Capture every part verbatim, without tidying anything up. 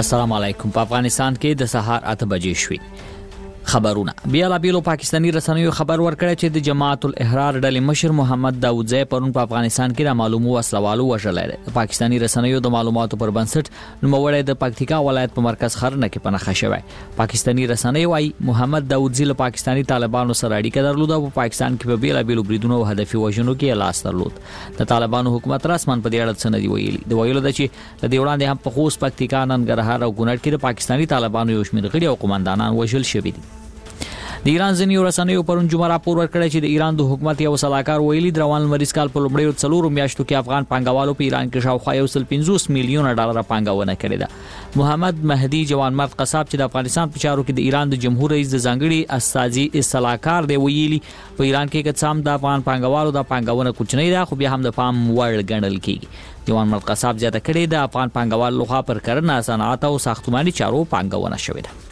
السلام علیکم. په افغانستان کې د سهار اته بجې شوې. خبرونه بیا لا بیلو پاکستانی رسنیو خبر ورکړی چې د جماعت الاحرار ډلې مشر محمد داودزی پرون په افغانستان کې د معلومو وسلوالو وژلی دی. پاکستانی رسنیو د معلوماتو پر بنسټ نوموړی د پکتیکا ولایت په مرکز خرنه کې پنهخه شوی. پاکستانی رسنیو وايي محمد داودزی له پاکستانی طالبانو سره اړیکه درلوده او په پاکستان کې په بیل بیلو بریدونو او هدفي وژنو کې لاس درلود. د طالبانو حکومت رسمن په دې اړه څه نه دی ویلي. د ویلو د چې د دې وړاندې هم په خوست، پکتیکا، ننګرهار او کونړ کې د پاکستانی طالبانو یو شمېر غړي او قوماندانان وژل شوي دي. د ایران ځینې رسنیو پرون جمعه راپور ورکړی چې د ایران د حکومت یو سلاکار ویلي د روان لمریز کال په لومړیو څلورو میاشتو کې افغان پانګوالو په ایران کې شاوخوا یو سل پنځوس میلیونه ډالر پانګونه کړې ده. محمد مهدي جوانمرد قصاب چې د افغانستان په چارو کې د ایران د جمهور رئیس د ځانګړي استازي سلاکار دی ویلي په ایران کې که څه هم د افغان پانګوالو د پانګونه کوچنۍ ده خو بیا هم د پام وړ ګڼل کېږي. جوانمرد قصاب زیاته کړې د افغان پانګوالو لخوا پر کرنه، صنعت او ساختماني چارو پانګونه شوې ده.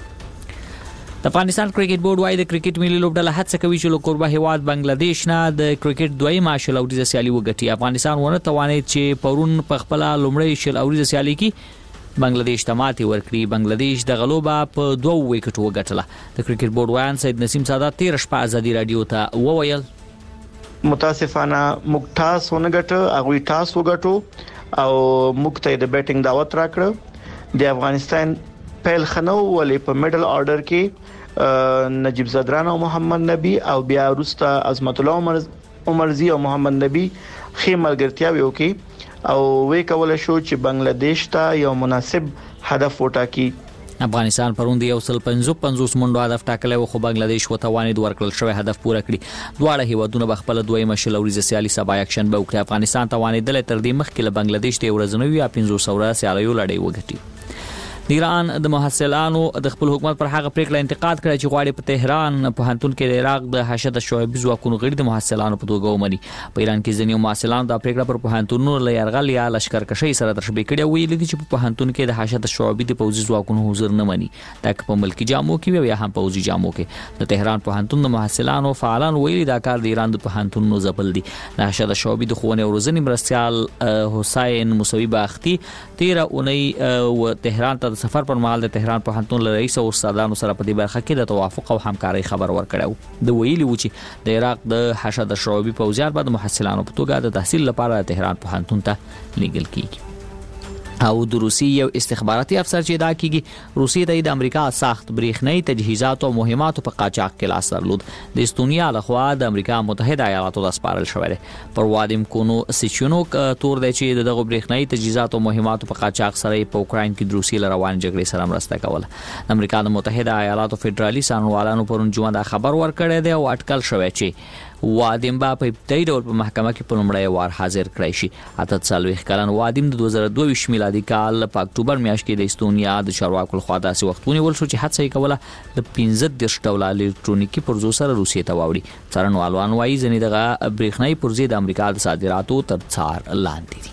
د افغانستان کرکټ بورډ وايي د کرکټ ملي لوبډله هڅه کوي چې له کوربه هیواد بنگلاديش نه د کرکټ دویمه شل اوریزه سیالي وګټي. افغانستان ونه توانید چې پرون په خپل لومړی شل اوریزه سیالي کې بنگلاديش ته ماتې ورکړي. بنگلاديش د غلوبه په دوه وکټو وګټله. د کرکټ بورډ وایان سید نسیم سادات تیر شپه ازادي رادیو ته وویل متاسفانه موږ ټاس ونګټو، هغه ټاس وګټو او موږ ته د بیټینګ دعوت راکړه. د افغانستان پیل خنو ولې په میډل آرډر کې نجیب زدران او محمد نبی او بیا وروسته عظمت الله عمرزی او محمد نبی خې ملګرتیا وکي او وې کول شو چې بنگلاديش ته یو مناسب هدف وټاکي. افغانستان پرون د یو سل پنځوس منډو هدف ټاکلی و خو بنگلاديش وتوانید ورکړل شوی هدف پوره کړي. دواړه هیوادونه به خپل دویمه شل اوریزه سیالي سبا یکشنبه وکړي. افغانستان توانیدل تر دې مخکې له بنگلاديش ته ورځنوي یا پنځوس اوره سیالیو لړۍ وګټي. د ایران د محصلانو د خپل حکومت پر هغه پریکړه انتقاد کړی چې غواړي په تهران پوهنتون کې د عراق د حشد شعبي ځواکونو غړي د محصلانو په توګه ومني. په ایران کې ځینې محصلانو د پریکړه پر پوهنتونونو له یرغل یا لشکرکشي سره تشبیه کړي او ویلي دي چې په پوهنتون کې د حشد شعبي د پوځي ځواکونو حضور نه مني. دا په ملکی جامو کې وي یا هم پوځي جامو کې. د تهران پوهنتون د محصلانو فعالان ویلي دا کار د ایران د پوهنتونونو زبل دي. د حشد شعبي د ښوونې او روزنې مرستیال حسین موسوي باختي تیره اونۍ و تهران ته د سفر پر مهال د تهران پوهنتون له رئیس او استادانو سره په دې برخه کې د توافق او همکارۍ خبر ورکړی. د ویلي و چې د عراق د حشد شعبي پوځیان به د محصلانو په توګه د تحصیل لپاره د تهران پوهنتون ته لیږل کیږي. او د روسي یو استخباراتي افسر چې دا کیږي روسي د امریکا سخت بریښنايي تجهیزات او مهمات په قاچاق کې لاس درلود. د استونیا لخوا د امریکا متحده ایالاتو د سپارل شوی دی. پر وادیم کونو سچونوک تور دی چې دغه بریښنايي تجهیزات او مهمات په قاچاق سره په اوکراین کې د روسي روان جګړې سره مرسته کوله. د امریکا د متحده ایالاتو فدرالي څارنوالانو پرون جمعه دا خبر ورکړی دی او اټکل شوی چې وادیم با په ابتدایي ډول په محکمه کې په لومړی وار حاضر کړی شي. اته څلوېښت کلن وادیم د دوه زره دوه ویشت میلادي کال په اکتوبر میاشت کې د استونیا د چارواکو لخوا داسې وخت ونیول شو چې هڅه یې کوله د پنځه دېرش ډوله الکترونیکي پرزو سره روسیې ته واوړي. څارنوالان وایي ځینې دغه برېښنايي پرزې د امریکا د صادراتو تر څار لاندې دي.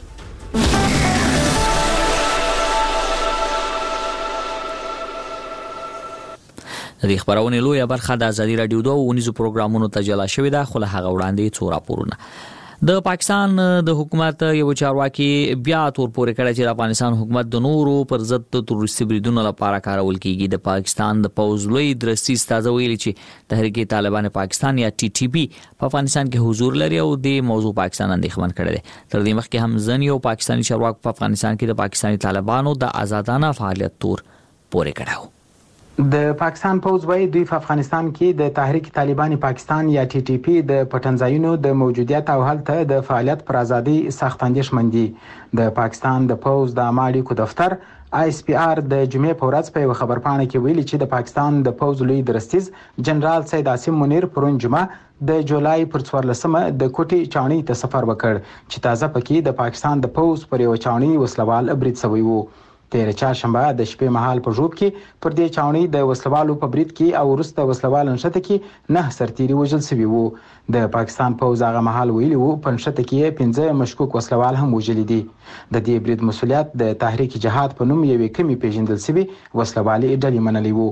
د دې خبرونې لویه برخه د ازادي رادیو دوه ونیزو پروګرامونو ته جلا شوې ده خو له هغه وړاندې څو راپورونه. د پاکستان د حکومت یو چارواکي بیا تور پورې کړی چې د افغانستان حکومت د نورو پر ضد د تروریستي بریدونو لپاره کارول کیږي. د پاکستان د پوځ لوی درستي استاد ویلي چې تحریک طالبان پاکستان یا ټي ټي پی په افغانستان کې حضور لري او د موضوع پاکستان اندېښمن کړی دی. تر دې مخکې هم ځینې یو پاکستاني چارواکو په افغانستان کې د پاکستاني طالبانو د آزادانه فعالیت تور پورې کړی. د پاکستان پوځ وايي دوی په افغانستان کې د تحریک طالبان پاکستان یا ټي ټي پی د پټنځایونو د موجودیت او هلته د فعالیت پر ازادي سخت اندېښمن دي. د پاکستان د پوځ د عامه اړیکو دفتر آی اس پی آر د جمعې په ورځ په یو خبرپاڼه کې ویلي چې د پاکستان د پوځ لوی درستیز جنرال سید عاصم منیر پرون جمعه د جولای پر څوارلسمه د کوټي چاڼي ته سفر وکړ چې تازه پکې د پاکستان د پوځ پر یو چاڼي وسلوال برید شوی وو. تیر چهارشنبه د شپې مهال په ژوب کې پر دې چاوني د وسلوالو په برید کې او وروسته وسلوال نشته کې نه سرتيري وژل شوي وو. د پاکستان پوځ هغه مهال ویلي وو په نشته کې پنځه مشکوک وسلوال هم وژل دي. د دې برید مسؤلیت د تحریک جهاد په نوم یوې کمی پیژندل شوی وسلوالي ډلې منلې وو.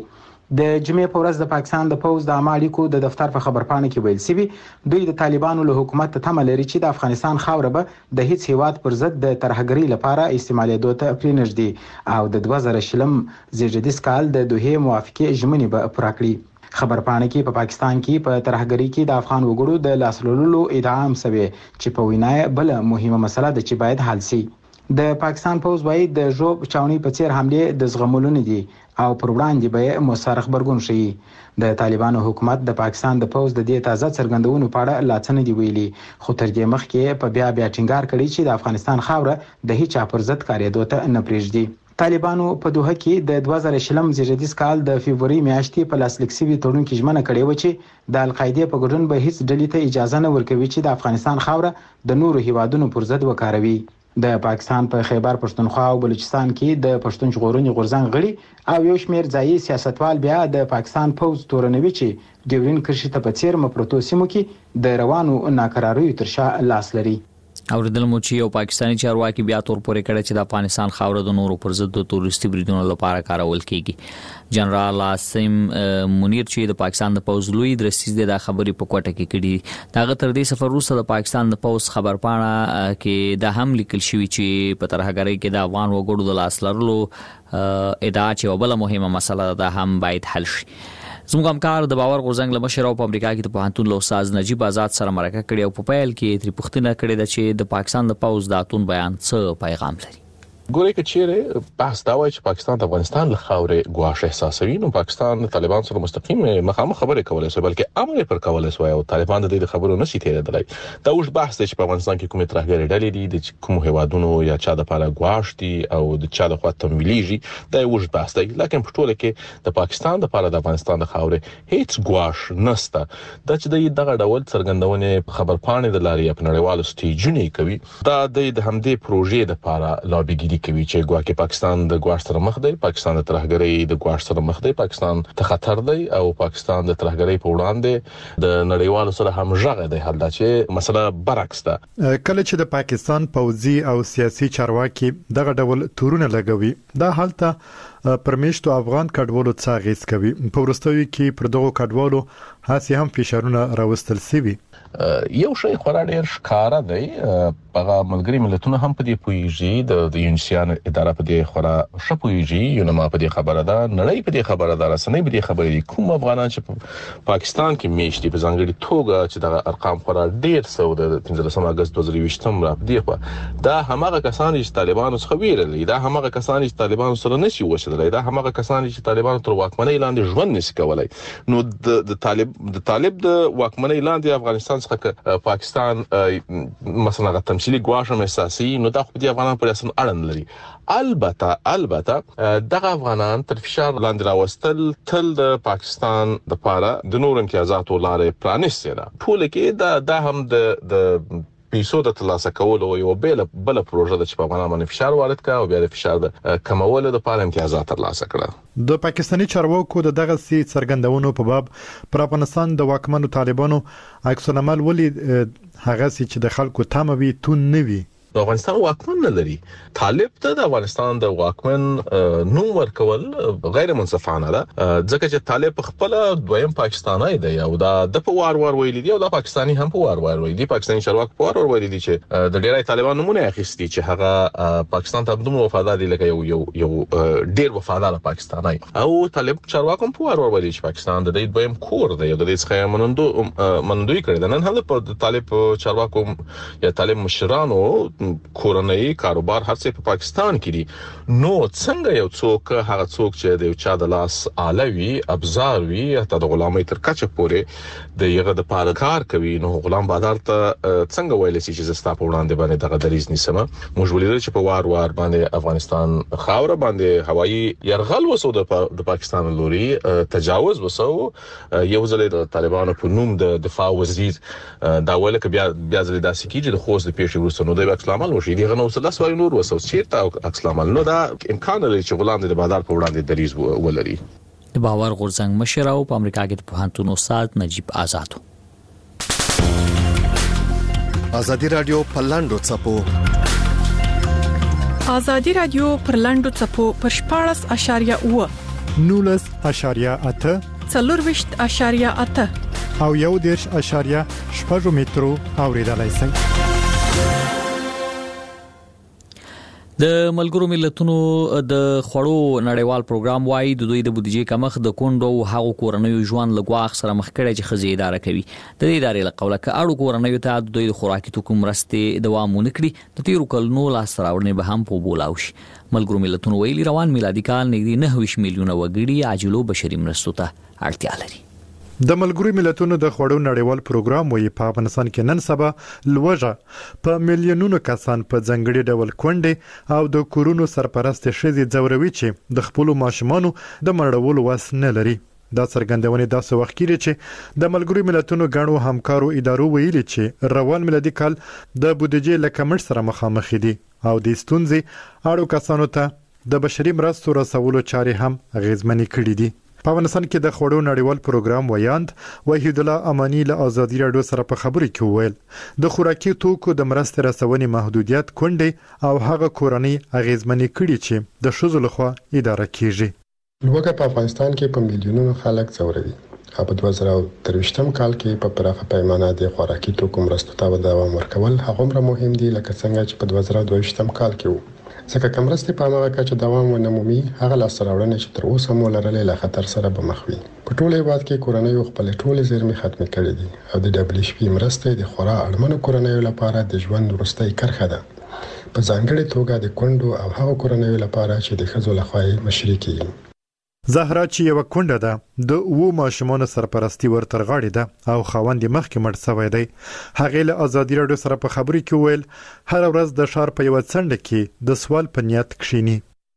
د جمعې په ورځ د پاکستان د پوز د عامه اړیکو د دفتر په خبرپاڼه کې ویل شوی دوی د طالبانو له حکومت ته تمه لري چې د افغانستان خاوره به د هیڅ هیواد پر ضد د ترهګرۍ لپاره استعمالېدو ته پرېنږدي او د دوه زره شلم زیږدیز کال د دوحې موافقې ژمنې به پوره کړي. خبرپاڼه کې په پاکستان کې په ترهګرۍ کې د افغان وګړو د لاسلولو ادعا هم شوې چې په وینا بل مهمه مسله ده چې باید حل شي. د پاکستان پوز باید د ژوب چاوني په څیر حمله د زغمولو نه دي او پر وړاندې به مؤثر خبرګون شي. د طالبانو حکومت د پاکستان د پوز د دې تازه څرګندونو په اړه لا څه نه دی ویلي خو تر دې مخکې په بیا بیا ټینګار کړی چې د افغانستان خاوره د هیڅ پر ضد کارېدو ته نه پرېږدي. طالبانو په دوحه کې د دوه زره شلم زیږدیز کال د فبروري میاشتې په لاسلیک شوي تړون کې ژمنه کړې و چې د القاعده په ګډون به هیڅ ډلې ته اجازه نه ورکوي چې د افغانستان خاوره د نورو هیوادونو پر ضد وکاروي. د پاکستان په خیبر پښتونخوا او بلوچستان کې د پښتون ژغورنې غورځنګ غړي او یو شمېر ځایي سیاستوال بیا د پاکستان پوز تورنوي چې ډیورین کرښې ته په څیر مپرتو سیمو کې د روانو ناکراریو تر شا لاس لري. اوریدل مو چې یو پاکستاني چارواکي بیا تور پورې کړی چې د افغانستان خاوره د نورو پر ضد د تورستي بریدونو لپاره کارول کیږي. جنرال عاصم منیر چې د پاکستان د پوز لوی درسیز د خبرې په کوټه کې کړي داغه تر دې سفر وروسته د پاکستان د پوز خبرپاڼه کې د هم لیکل شوی چې په ترهګرۍ کې د افغان وګړو د لاس لرلو ادعا چې بل مهمه مسله ده هم باید حل شي. زموږ همکار د باور غورځنګ له مشر او په امریکا کې د پوهنتون له استاد نجیب آزاد سره مرکه کړې او په پیل کې ترې پوښتنه کړې ده چې د پاکستان د پوز د اتون بیان څه پیغام لري. ګورې که چیرې بحث دا وایي چې پاکستان د افغانستان له خاورې ګواښ احساسوي نو پاکستان د طالبان سره مستقیم مخامخ خبرې کولای شي بلکې امر پر کولای شي او طالبان د دې خبرو نشي تیرېدلای. دا اوس بحث دی چې په افغانستان کې کومه ترهګرۍ ډلې دي د کوم هیوادونو یا چا د لپاره ګواښ دي او د چا د خوا تمویلېږي دا اوس بحث دی لکه په ټوله کې د پاکستان د لپاره د افغانستان د خاورې هیڅ ګواښ نشته. دا چې دغه ډول څرګندونې خبرپاڼې د لارې په نړیوالو سټیجونو کوي دا د همدې پروژې لپاره لابیګری کوي چې ګواکې پاکستان د ګواښ سره مخ دی پاکستان د ترهګرۍ د ګواښ سره مخ دی پاکستان ته خطر دی او پاکستان د ترهګرۍ په وړاندې د نړیوالو سره همغږی دی حال دا چې مسله برعکس ده. کله چې د پاکستان پوځي او سیاسي چارواکي دغه ډول تورونه لګوي دا حالت پرمیشتو افغان کډوالو څخه غیس کوي په ورستوي کې پر دغه کډوالو هڅې هم فشارونه راوستل سوي. یو شی خورا ډیر ښکارا دی هغه ملګری ملتونه هم په دې پویږي د یونسیان اداره په دې خورا شپویږي یو نه ما په دې خبره ده نړۍ په دې خبره ده رسنۍ په دې خبره دي کوم افغانان چې پاکستان کې میشتي په ځانګړي توګه چې دغه ارقام خورا ډیر سو د پنځلسم اگست دوه زره یوولسم را دی خو دا همغه کسان چې طالبانو څخه ویرلي دا همغه کسان چې طالبانو سره نشي وشدلای دا همغه کسان چې طالبانو تر واکمنۍ لاندې ژوند نشي کولای. نو د طالب د طالب د واکمنۍ لاندې افغانستان څخه پاکستان مثلا تمثيلي ګواښ احساسي نو دا خو د افغانانو پر اساس اړه لري. البته البته دغه افغانان تر فشار لاندې راوستل تل د پاکستان د لپاره د نور امتیازاتو لارې پرانیستي ده. ټول کې دا د هم د د پیسو د ترلاسه کولو یو بل بل پروژه د چې په افغانانو باندې فشار وارد کړ او بیا د فشار د کمولو لپاره امتیازات ترلاسه کړ. د پاکستاني چارواکو د دغه سي څرګندونو په باب پر افغانستان د واکمنو طالبانو عکس العمل ولې هغه چې د خلکو تموي تون نه وي. د افغانستان واکمن نه لري. طالب ته د افغانستان د واکمن نوم ورکول غیر منصفانه ده ځکه چې طالب خپل دویم پاکستانی دی او دا د په وار وار ویلي دی او د پاکستاني هم په وار وار ویلي دی پاکستاني چارواکي په وار وار ویلي دي چې د ډیری طالبان نمونه اخیستي چې هغه پاکستان ته دومره وفادار دي لکه یو یو یو ډیر وفادار پاکستانی او طالب چارواکي په وار وار ویلي چې پاکستان د دې دویم کور دی او د دې څخه منندو منندوی کړی ده. نن هم په طالب چارواکو یا طالب مشرانو کورنۍ کاروبار هر څه په پاکستان کې دي نو څنګه یو څوک هغه څوک چې د چا د لاس آلوي ابزار وي ته د غلامۍ تر کچه پورې د یغه د پاره کار کوي نو غلام بازار ته څنګه ویل شي چې زستا په وړاندې باندې دغه دریز نیسمه موږ ولیدل چې په وار وار باندې افغانستان خاوره باندې هوایي يرغل وسو د پاکستان لوري تجاوز وسو یو ځل د طالبانو په نوم د دفاع وزیر دا ویل ک بیا بیا ځل داسې کیږي د خوست د پیښې ورسره نو د اسلام وشي دغه نو څه لاس وای نور وسو چیرته اسلام نو دا امکان لري چې غلام د بازار په وړاندې دریز ولري. د باور غورځنګ مشر او په امریکا کې د پوهنتون استاد نجیب آزاد. ازادي رادیو پلاندو چپو ازادي رادیو پرلاندو چپو پر شپاړس اشاریه و نولس اشاریه اته څلورویشت اشاریه اته او یو دیرش اشاریه شپږ مترو اوریدلای شئ. د ملګرو ملتونو د خوړو نړیوال پروګرام وايي د دوی د بودیجې کمښت د کونډو او هغو کورنیو ژوند لګواخ سره مخ کړي چې خزي اداره کوي. د دې ادارې له قوله کې اړو کورنیو ته د دوی د خوراکي توکو مرستې دوام ونکړي د تیرو کلونو لاس راوړنې به هم په بولاو شي. ملګرو ملتونو ویلي روان میلادي کال نږدې نهه میلیونه وګړي عاجلو بشري مرستو ته اړتیا لري. د ملګرو ملتونو د خوړو نړیوال پروګرام وایي په افغانستان کې نن سبا لوږه په میلیونونو کسان په ځنګړي ډول کونډې او د کورونو سرپرست ښځې ځوروي چې د خپل ماشومانو د مړولو وس نه لري. دا څرګندونه داسې وخت کې چې د ملګرو ملتونو غاڼو همکارو ادارو ویلي چې روان میلادي کال د بودیجې لکمړ سره مخامخ دي او د ستونزې اړو کسانو ته د بشري مرستو رسولو چارې هم اغیزمنې کړې دي. په افغانستان کې د خوړو نړیوال پروګرام ویاند وحید الله امانی له ازادي رادیو سره په خبرو کې وویل د خوراکي توکو د مرستې رسونې محدودیت کونډې او هغه کورنۍ اغیزمنې کړي چې د شذو لخوا اداره کیږي. لوګه په افغانستان کې په میلیونونو خلک ځوروي. په دوه زره درویشتم کال کې په پراخه پیمانه د خوراکي توکو مرستو ته دوام ورکول هغومره مهم دي لکه څنګه چې په دوه زره دوه ویشتم کال کې وو. ځکه کمرستې په هغه کچه دوام ونمومي هغه لاسته راوړنې چې تر اوسه مو لرلې له خطر سره به مخ وي. په ټول هیواد کې کورنیو خپل ټول زیرمې ختمې کړې دي او د دبليو ایچ پی مرستې د خورا اړمنو کورنیو لپاره د ژوند وروستۍ کرښه ده. په ځانګړي توګه د کونډو او هغو کورنیو لپاره چې د ښځو لخوا مشري کیږي. زهرا چې یو کونډه ده د وو ماشومان سرپرستی ورتر غاړي ده او خاوند مخکې مړ شوی دی. هغه له ازادي رادیو سره په خبرو کې ویل هر ورځ د شهر په یو څنډه کې د سوال په نیت کښینی.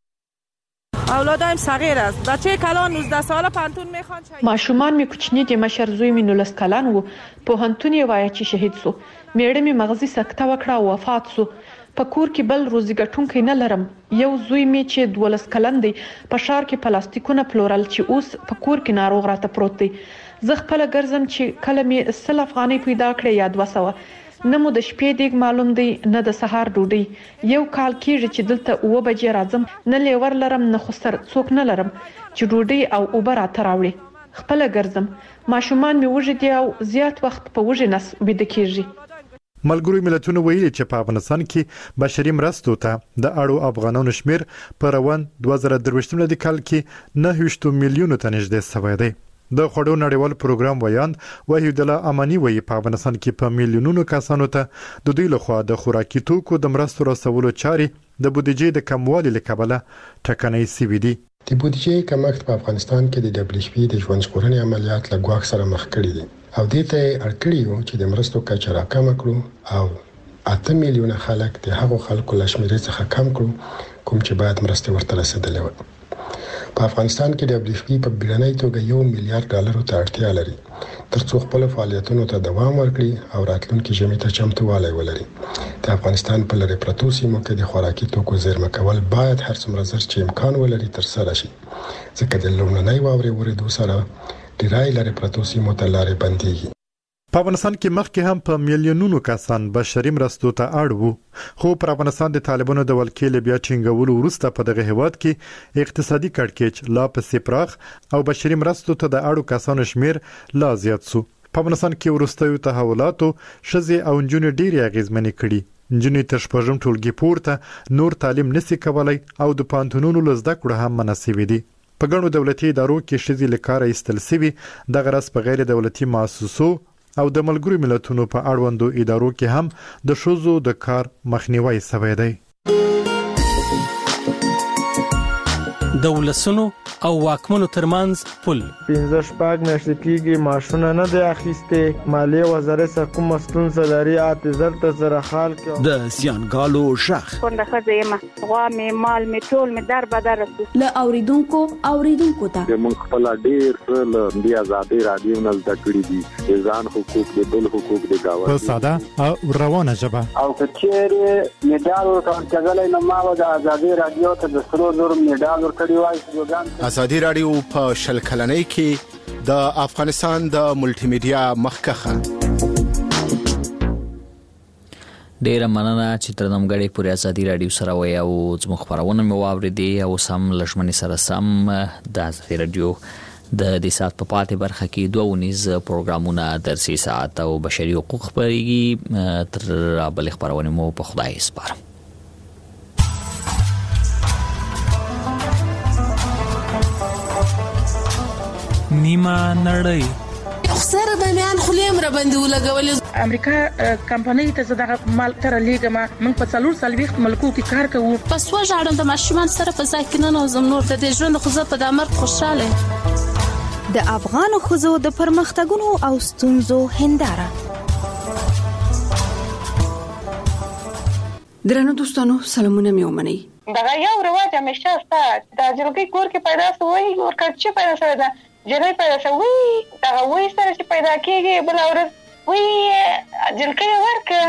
اولادایم صغیر است. بچه کلان نوزده ساله پانتون میخوان. ماشومان می کوچنی دي مشر زوی می نولس کلان وو په هنتون یې وایي چې شهید سو. میړه می مغزي سکته وکړه او وفات سو. په کور کې بل روزي ګټونکې نه لرم. یو زوی می چې دولس کلن دی په شار کې پلاستیکونه پلورل چې اوس په کور کې ناروغ راته پروت دی. زه خپل ګرځم چې کله می سل افغانۍ پیدا کړې یا دوه سوه نه مو د شپې دیګ معلوم دی نه د سهار ډوډۍ. یو کال کېږي چې دلته اوه بجې راځم نه لیور لرم نه خو سر څوک نه لرم چې ډوډۍ او اوبه راته راوړي. خپل ګرځم ماشومان می وږي دي او زیات وخت په وږي نس ویده کېږي. ملګرو ملتونو ویلي چې په افغانستان کې بشري مرستو ته د اړو افغانانو شمیر په روان دوه زره درویشتم میلادي کال کې نهه میلیونو ته نږدې شوی دی. د خوړو نړیوال پروګرام ویاند وحید الله امانی وایي په افغانستان کې په میلیونونو کسانو ته د دوی لخوا د خوراکي توکو د مرستو رسولو چارې د بودیجې د کموالي له کبله ټکنۍ شوي دي. د بودیجې کمښت په افغانستان کې د دبليو ایچ پی د ژوند ژغورنې عملیات له ګواښ سره مخ کړي دي او دې ته اړ کړی یو چې د مرستو کچه راکمه کړو او اته میلیونه خلک د هغو خلکو له شمېرې څخه کم کړو کوم چې باید مرستې ورته رسېدلې وي. په افغانستان کې د دبليو ایچ پی په بیړنۍ توګه یو میلیارډ ډالرو ته اړتیا لري ترڅو خپل فعالیتونو ته دوام ورکړي او راتلونکي ژمي ته چمتووالی ولري. د افغانستان په لرې پرتو سیمو کې د خوراکي توکو زیرمه کول باید هر څومره ژر چې امکان ولري ترسره شي ځکه د لومړنۍ واورې ورېدو سره ډیرای لرې پرتو سیمو ته لارې بندېږي. په افغانستان کې مخکې هم په میلیونونو کسان بشري مرستو ته اړ وو خو پر افغانستان د طالبانو د ولکې له بیا ټینګولو وروسته په دغه هیواد کې اقتصادي کړکېچ لا پسې پراخ او بشري مرستو ته د اړو کسانو شمیر لا زیات سو. په افغانستان کې وروستیو تحولاتو ښځې او نجونې ډېرې اغیزمنې کړي. نجونې تر شپږم ټولګي پورته نور تعلیم نشي کولای او د پانتونونو له زده کړو هم مناسبې دي. په ګڼو دولتي ادارو کې ښځې له کاره ایستل شوي دغه راز په غیر دولتي مؤسسو او د ملګرو ملتونو په اړوندو ادارو کې هم د ښځو د کار مخنیوي شوی دی. د ولسونو او واکمنو ترمنځ پل پنځه شپږ میاشتې کېږي معاشونه نه دی اخیستې. مالیې وزارت څخه کومه ستونزه لري اته زر ته زره خال کې د زیانګالو ژغ کونډه ښځه یم غوا مې مال مې ټول مې در بدر رسو له اوریدونکو اوریدونکو ته موږ خپل ډېر څه له دې ازادي رادیو نه زده کړي دي د ځان حقوق د بل حقوق د گاوند په ساده او روانه ژبه او کچېره میډال ورکړل کېدلای نو ما د ازادي رادیو ته د سرو زر میډال ورکړی وای. ازادي رادیو په شل کلنۍ کې د افغانستان د ملټي میډیا مخکخه ډیره مننه چې تر نمګړې پورې ازادي رادیو سره وای او زموږ خبرونه مې واورېدې او سم لښمنې سره سم د ازادي رادیو د دې سات په پاتې برخه کې دوه ونیز پروګرامونه درسي ساعت او بشري حقوق خبريږي تر بل خبرونه مو په خدای سپارم. نیمه نړۍ سره به میان خلیم را باندې ولګول. امریکا کمپنۍ ته زداغه مال تر لیګه ما من په څلور سالويخت ملکو کې کار کوو. پس وژاړم د ماشومان سره په ځای کې نه نوزم نور د ژوند خو زه په د امر خوشاله. د افغان خوځو د پرمختګونو او ستونزو هنداره. درنو دوستانو سلامونه مې ومنئ. دا یو رواج همیشه ستا د جلګي کور کې پیدا شوی ورکړ چې پیدا شوی دا جلګي پیدا شوی دا وې سره چې پیدا کیږي بل اورس وې جلګي ورکه.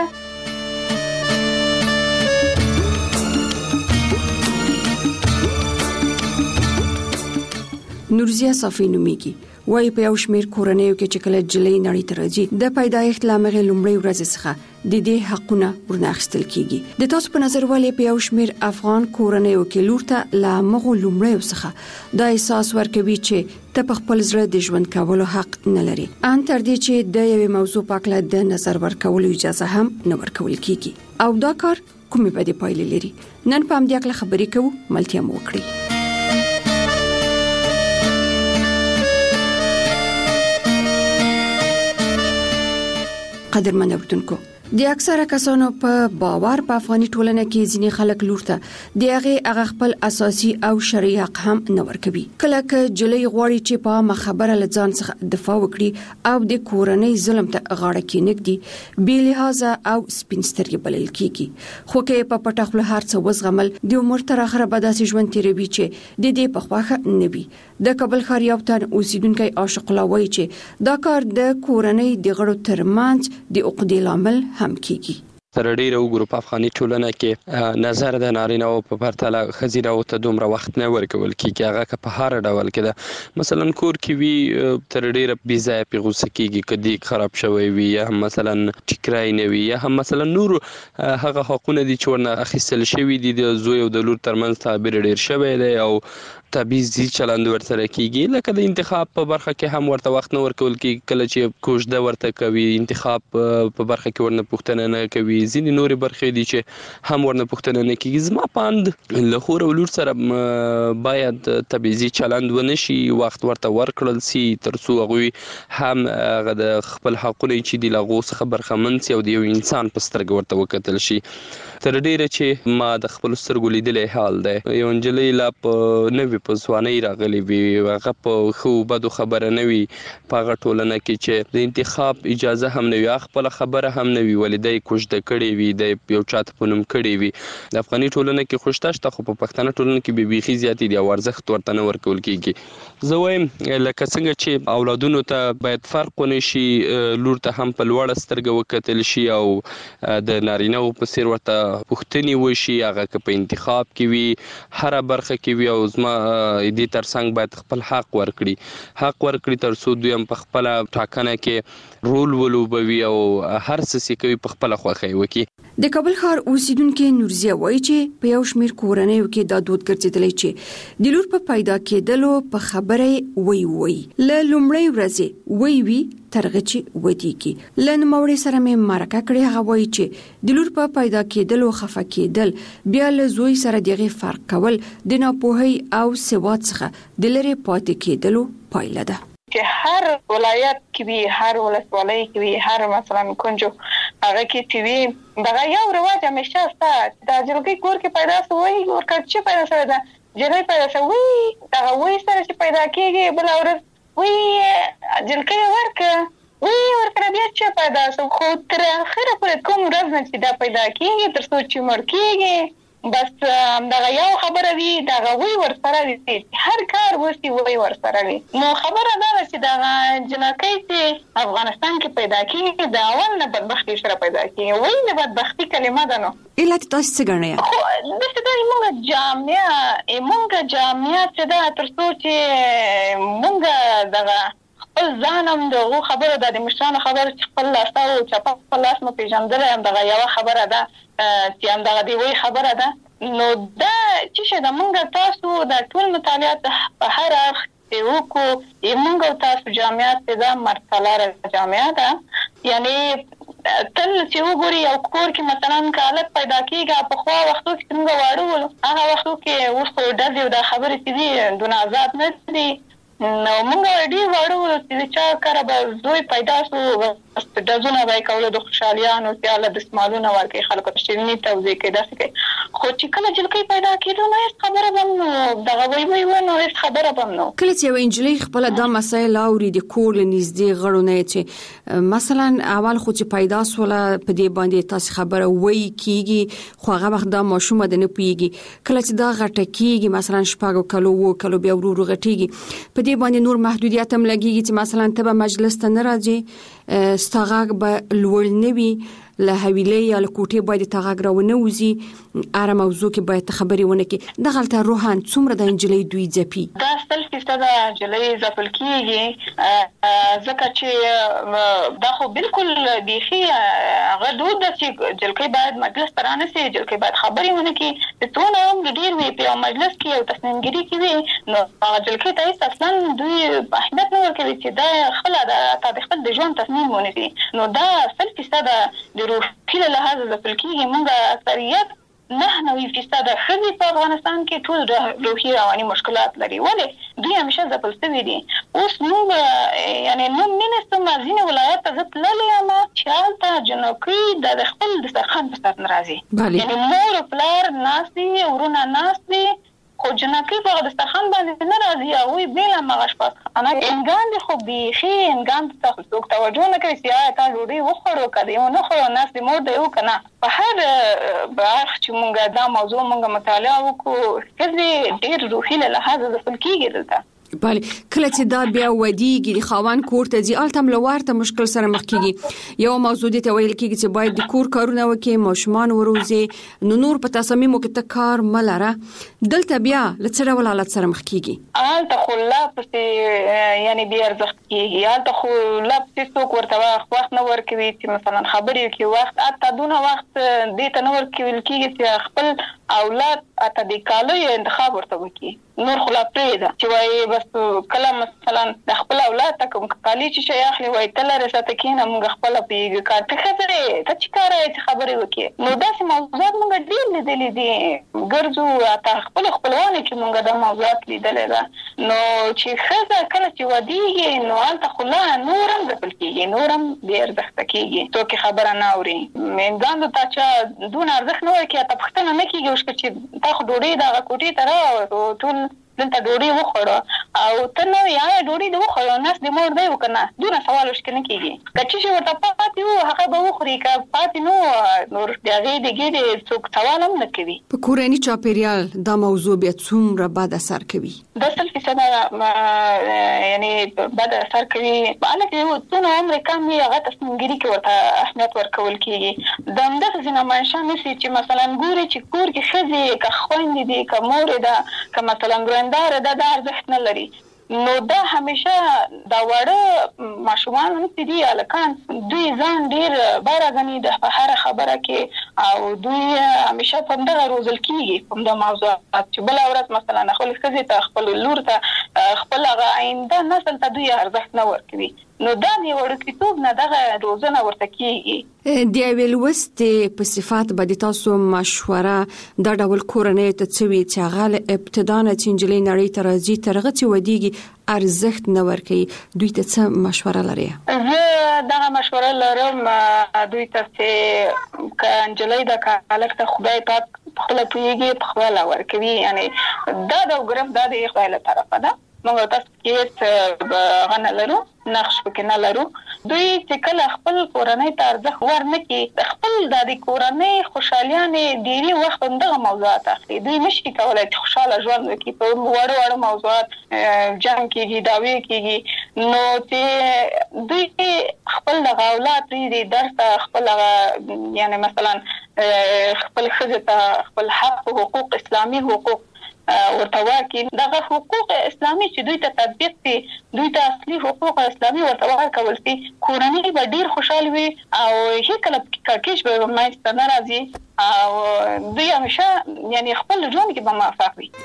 نورزیا صافی نومیږي وای په یو شمیر کورنیو کې چې کله جلې نړۍ ته راځي د پیدایښت لامغه لومړی ورځ څخه د دې حقونه ورناخستل کیږي. د تاسو په نظر ولې په یو شمیر افغان کورنیو کې لور ته لامغه لومړی څخه د احساس ورکوي چې ته په خپل زړه د ژوند کولو حق نه لري ان تر دې چې د یوې موضوع په اړه د نظر ورکولو اجازه هم نه ورکول کیږي او دا کار کومې بدې پایلې لري. نن په همدې اړه خبرې کوو ملتیا مو وکړي. قدرمن اوردونکو د اکثره کسانو په باور په افغاني ټولنه کې ځینې خلک لور ته د هغه هغه خپل اساسي او شرعي حق هم نه ورکوي. کله چې جلې غواړي چې په مخبره لځان څخه دفاع وکړي او د کورنۍ ظلم ته غاړه کېنږدي بې لحاظه او سپینسترګي بلل کیږي. خو کې په پټه خپل هر څه وزغمل د عمر تر اخره به داسې ژوند تیروي چې د دې په خواخه نه وي. د کابل ښار یو تن اوسیدونکو عاشق الله وایي چې دا کار د کورنۍ د غړو ترمنځ د عقدې لامل هم کیږي. تر ډیره وګورو په افغاني ټولنه کې نظر د نارینه او په پرتله خزینه او ته دومره وخت نه ورکول کیږي. هغه که په هر ډول کې ده مثلا کور کې وی تر ډیره بي ځای په غوسه کیږي کدي خراب شوی وي یا مثلا ټیکرای نه وي یا هم مثلا نور هغه حقونه دي چې ورنه اخیستل شوی دي د زوی او د لور ترمنځ تعبیر ډیر شوی دی او تبعیضي چلند ورسره کیږي. لکه د انتخاب په برخه کې هم ورته وخت نه ورکول کیږي. کله چې کوژده ورته کوي انتخاب په برخه کې ورنه پوښتنه نه کوي. ځینې نورې برخې دي چې هم ورنه پوښتنه نه کیږي. زما پاند له خور او لور سره باید تبعیضي چلند ونشي وخت ورته ورکړل سي ترڅو هغه هم هغه د خپل حقونه چې د لغو څخه برخمن سي او د یو انسان په سترګه ورته وکتل شي. تر ډیره چې ما د خپل سترګو لیدلې حال دی یو انجلۍ لا په نوې په ځوانۍ راغلي وي هغه په خو بدو خبره نه وي په هغه ټولنه کې چې د انتخاب اجازه هم نه وي خپل خبره هم نه وي ولې د کوژده کړې وي د یو چاته په نوم کړې وي. د افغاني ټولنه کې خوشته شته خو په پښتنه ټولنه کې به بيخي زیاتې دي او ارزښت ورته نه ورکول کیږي. زه وایم لکه څنګه چې اولادونو ته باید فرق ونشي لور ته هم په لوړ سترګه وکتل شي او د نارینه په څیر ورته پوښتنې وشي هغه که په انتخاب کې وي هر برخه کې وي او زما دې ترڅنګ باید خپل حق ورکړي حق ورکړي تر څو دوی هم په خپل ټاکنه کې رول ولوبوي او هر څه چې کوي په خپل خوښي وکړي. د کابل ښار اوسیدونکو نورزیا وایي چې په یو شمیر کورنیو کې دا دود ګرځیدلی چې د لور په پیدا کېدلو په خبره وی وی له لومړی ورځې وی وی ترغه چې ودی کې لن موري سره مې مرکه کړې هغه وایي چې د لور په پیدا کېدلو خفه کېدل بیا له زوی سره دغه فرق کول د ناپوهي او سواد څخه د لری پاتې کېدلو پایله ده. چې هر ولایت کې وي هر ولسوالۍ کې وي هر مثلا کنجو هغه کې چې وي دا یو رواج همیشه ستا د جلګي کور کې پیدا شوی ورکړ چې پیدا شوی دا جلګي پیدا شوی دا وې سره چې پیدا کیږي بل اورس وې جلګي ورکه وې ورکړه بیا چې پیدا شو خو تر اخره پورې کوم ورځ نه چې دا پیدا کیږي تر څو چې مړ کیږي بس دا یو خبره وی دا وی ورسره وی هر کار وسی وی ورسره وی نو خبره دا چې دا جنکۍ چې افغانستان کې پیدا کیږي دا اول نه بدبختی سره پیدا کیږي وی نه بدبختی کلمه ده نو علت تاسو څه ګڼئ؟ خو د څه موږ جامعه موږ جامعه چې دا تر څو چې موږ دا خپل ځانم دغه خبره د مشرانو خبره چې خپل لاس او چې په لاس مو پیژندل هم دغه یو خبره ده چې هم دغه دی وی خبره ده. نو دا چې د موږ تاسو د ټول مطالعات په هر اړخ کې وکړو موږ تاسو جامعات د مرتلاره جامعه ده یعنی تل چې وګوري یو کور کې مثلا کالت پیدا کیږي په خوا وختو کې موږ واړو هغه وختو کې اوس د دې د خبرې چې دي دونه آزاد نه دي. نو موږ ډیر واړو چې چا کار به زوی پیدا شو د ځونه وای کول د خوشالیانو چې الله د سمالونه ورکې خلکو ته شیرینی توزیع کې داسې کې خو چې کله جلکې پیدا کېدو نو هیڅ خبره بم دغه وای وای نو هیڅ خبره بم نو کله چې وینجلی خپل د مسایل اوري د کور نږدې غړو نه چې مثلا اول خو چې پیدا سول په دې باندې تاسو خبره وای کیږي خو هغه وخت د ماشوم د نه پیږي کله چې دا غټه کیږي مثلا شپږ کلو وو کلو بیا ورو غټیږي په دې باندې نور محدودیت هم لګیږي چې مثلا ته مجلس ته نه راځي ستغاق به لوړ نوي له حویلې یا له کوټې باید تغاق راونه وزي اره موضوع کې باید خبرې ونه کې د غلطه روحان څومره د انجلۍ دوی ځپي دا سل فیصد انجلۍ ځپل کیږي ځکه چې دا خو بالکل بيخي هغه دود ده چې جلکې باید مجلس ترانه سي جلکې باید خبرې ونه کې ته نو هم ډیر وی په مجلس کې یو تصمیم ګیری کوي نو جلکې ته اصلا دوی اهمیت نه ورکوي چې دا خپل د خپل د ژوند تصمیم ونیسي نو دا سل فیصد روحي له لحاظ ځپل کیږي موږ اکثریت نه نوي فیصد خزي په افغانستان کې ټول روحي رواني مشکلات لري ولې دوی همیشه ځپل شوي دي. اوس موږ یعنی نو مینستو مازینه ولایت ته ځپللې ما چې تا جنوکي د خپل د سرخان په سر ناراضي یعنی مور پلار ناسي ورونه ناسي خو جنکی په د ستخان باندې نه راځي او بیل مغش پات انا انګان دي خو بيخي انګان ته څوک توجه نه کوي چې تا ډوډۍ وخورو کړي نو خو ناس دې مور دی وکنه په هر برخ چې مونږه دا موضوع مونږه مطالعه وکړو چې ډېر روحي له لحاظ د فلکیږي دلته بله کله چې دا بیا ودیږي د خاوان کور ته ځي الته ملوارته مشکل سره مخ کیږي یو موضوع دي ته ویل کیږي چې باید د کور کارونه وکړي ماشومان وروزي نو نور په تصمیمو کې ته کار ملره دلته بیا لڅره ولالت سره مخ کیږي الته خو لا پسې یعنی بیا ارزښت کیږي الته خو لا پسې څوک ورته وخت نه ورکوي چې مثلا خبرې کوي وخت اته دونه وخت دې ته نه ورکوي کیږي چې خپل اولاد اته د کالو انتخاب ورته وکړي نور خلا پریدا چې وای بس کله مثلا د خپل اولاد ته کوم کالی چې شي اخلي وای تل رسته کینه موږ خپل پیګه کارته خبره ته چې کارای خبرې وکړي نو داسې موضوعات موږ ډیر لیدلې دي ګرځو اته خپل خپلوان چې موږ د موضوعات لیدلې ده نو چې خزه کله چې ودیږي نو انت خلا نورم د پلکیږي نورم ډیر ځخته کیږي ته کی خبره نه اوري منګاند ته چې دون ارزښت نه وکړي ته پښتنه نه کیږي چې تا خو ډوډۍ دا کوټې ته راو ټول دلته ډوډۍ وخوړه او ته نو یا ډوډۍ د وخوړه ناس د مور دی وکنه دونه سوال وشکنه کیږي کچې چې ورته پاتې وو هغه به وخوري که پاتې نو نور دغه دغه څوک سوال هم نه کوي په کورنۍ چاپیریال دا موضوع بیا څومره بد اثر کوي د سل فیصد یعنی بد اثر کوي باندې چې څونه عمر کم وي هغه تصمیم ګیری کې ورته اهمیت ورکول کیږي د همدغه ځینې منشا نشي چې مثلا ګوري چې کور کې خزي که خويندې دي که مور ده که مثلا ګرندار ده د ارزښت نه لري نو دا همیشه دا وړه ماشومان هم دي الکان دوی ځان ډیر بارغني د هر خبره کې او دوی همیشه په دغه روزل کیږي په دغه موضوعات چې بل اورات مثلا خپل خزي ته خپل لور ته خپل آینده نسل ته دوی ارزښت نه ورکوي نو دا دی ورکیتوب نه دغه روزنه ورته کیږي دی ویل وست په صفات باندې تاسو مشوره د ډول کورنۍ ته څوي چې هغه ابتدا نه چنجلې نړۍ ته راځي ترغه چې ودیږي ارزښت نه ورکي دوی ته څه مشوره لري زه دغه مشوره لرم دوی ته چې کنجلې د کالک ته خدای پاک خپل پیږي په خپل ورکوي یعنی دا د ګرف د خپل له طرفه ده موږ تاسو کې غنه لرو نقش پکې نه لرو دوی چې کله خپل کورنۍ ته ارزښت ورنکړي خپل د کورنۍ خوشالیانه ډیری وخت دغه موضوعات اخلي دوی نشي کولای چې خوشاله ژوند وکړي په وړو وړو موضوعات جنګ کېږي داوی کېږي نو چې دوی خپل د اولاد دې درس خپل یعنی مثلا خپل خزه ته خپل حق او حقوق اسلامي حقوق ورته واکي دغه حقوق اسلامي چې دوی ته تطبیق دي دوی ته اصلي حقوق اسلامي ورته ورکول شي کورنۍ به ډیر خوشاله وي او هیڅ کله کړکېچ به مایسته نه راځي او دوی همیشه یعنی خپل ژوند کې به موفق وي.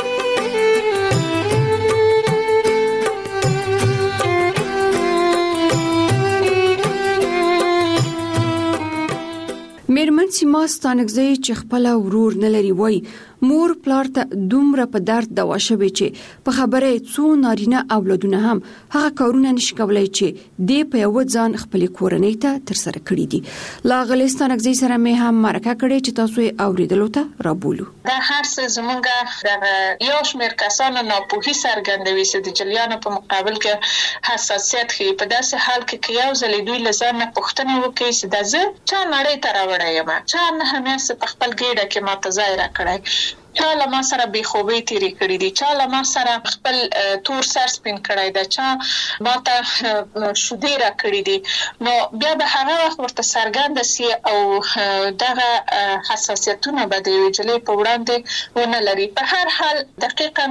میرمن سیما ستانکزی چې خپل ورور نه لري وای مور پلار ته دومره په درد دوا شوي چې په خبره څو نارینه اولادونه هم هغه کارونه نشي کولای چې د په یو ځان خپل کورنۍ ته تر سره کړی دي. لا غلستانکزی سره مې هم مرکه کړې چې تاسو یې اوریدلو ته رابولو. دا هر څه زمونږ د یو شمېر کسانو ناپوهي څرګندوي چې د جلیانو په مقابل کې حساسیت ښیي. په داسې حال کې که یو ځل دوی له ځان نه پوښتنه وکړي چې دا زه چا نړۍ ته راوړی یم، چا نه همیشه په خپل ګېډه کې ماته ځای راکړی، چا له ما سره بې خوبۍ تېرې کړي دي، چا له ما سره خپل تور سر سپین کړی دی، چا ما ته شیدې راکړي دي، نو بیا به هغه وخت ورته څرګنده سي او دغه حساسیتونه به د یوې نجلۍ په وړاندې ونه لري. په هر حال دقیقا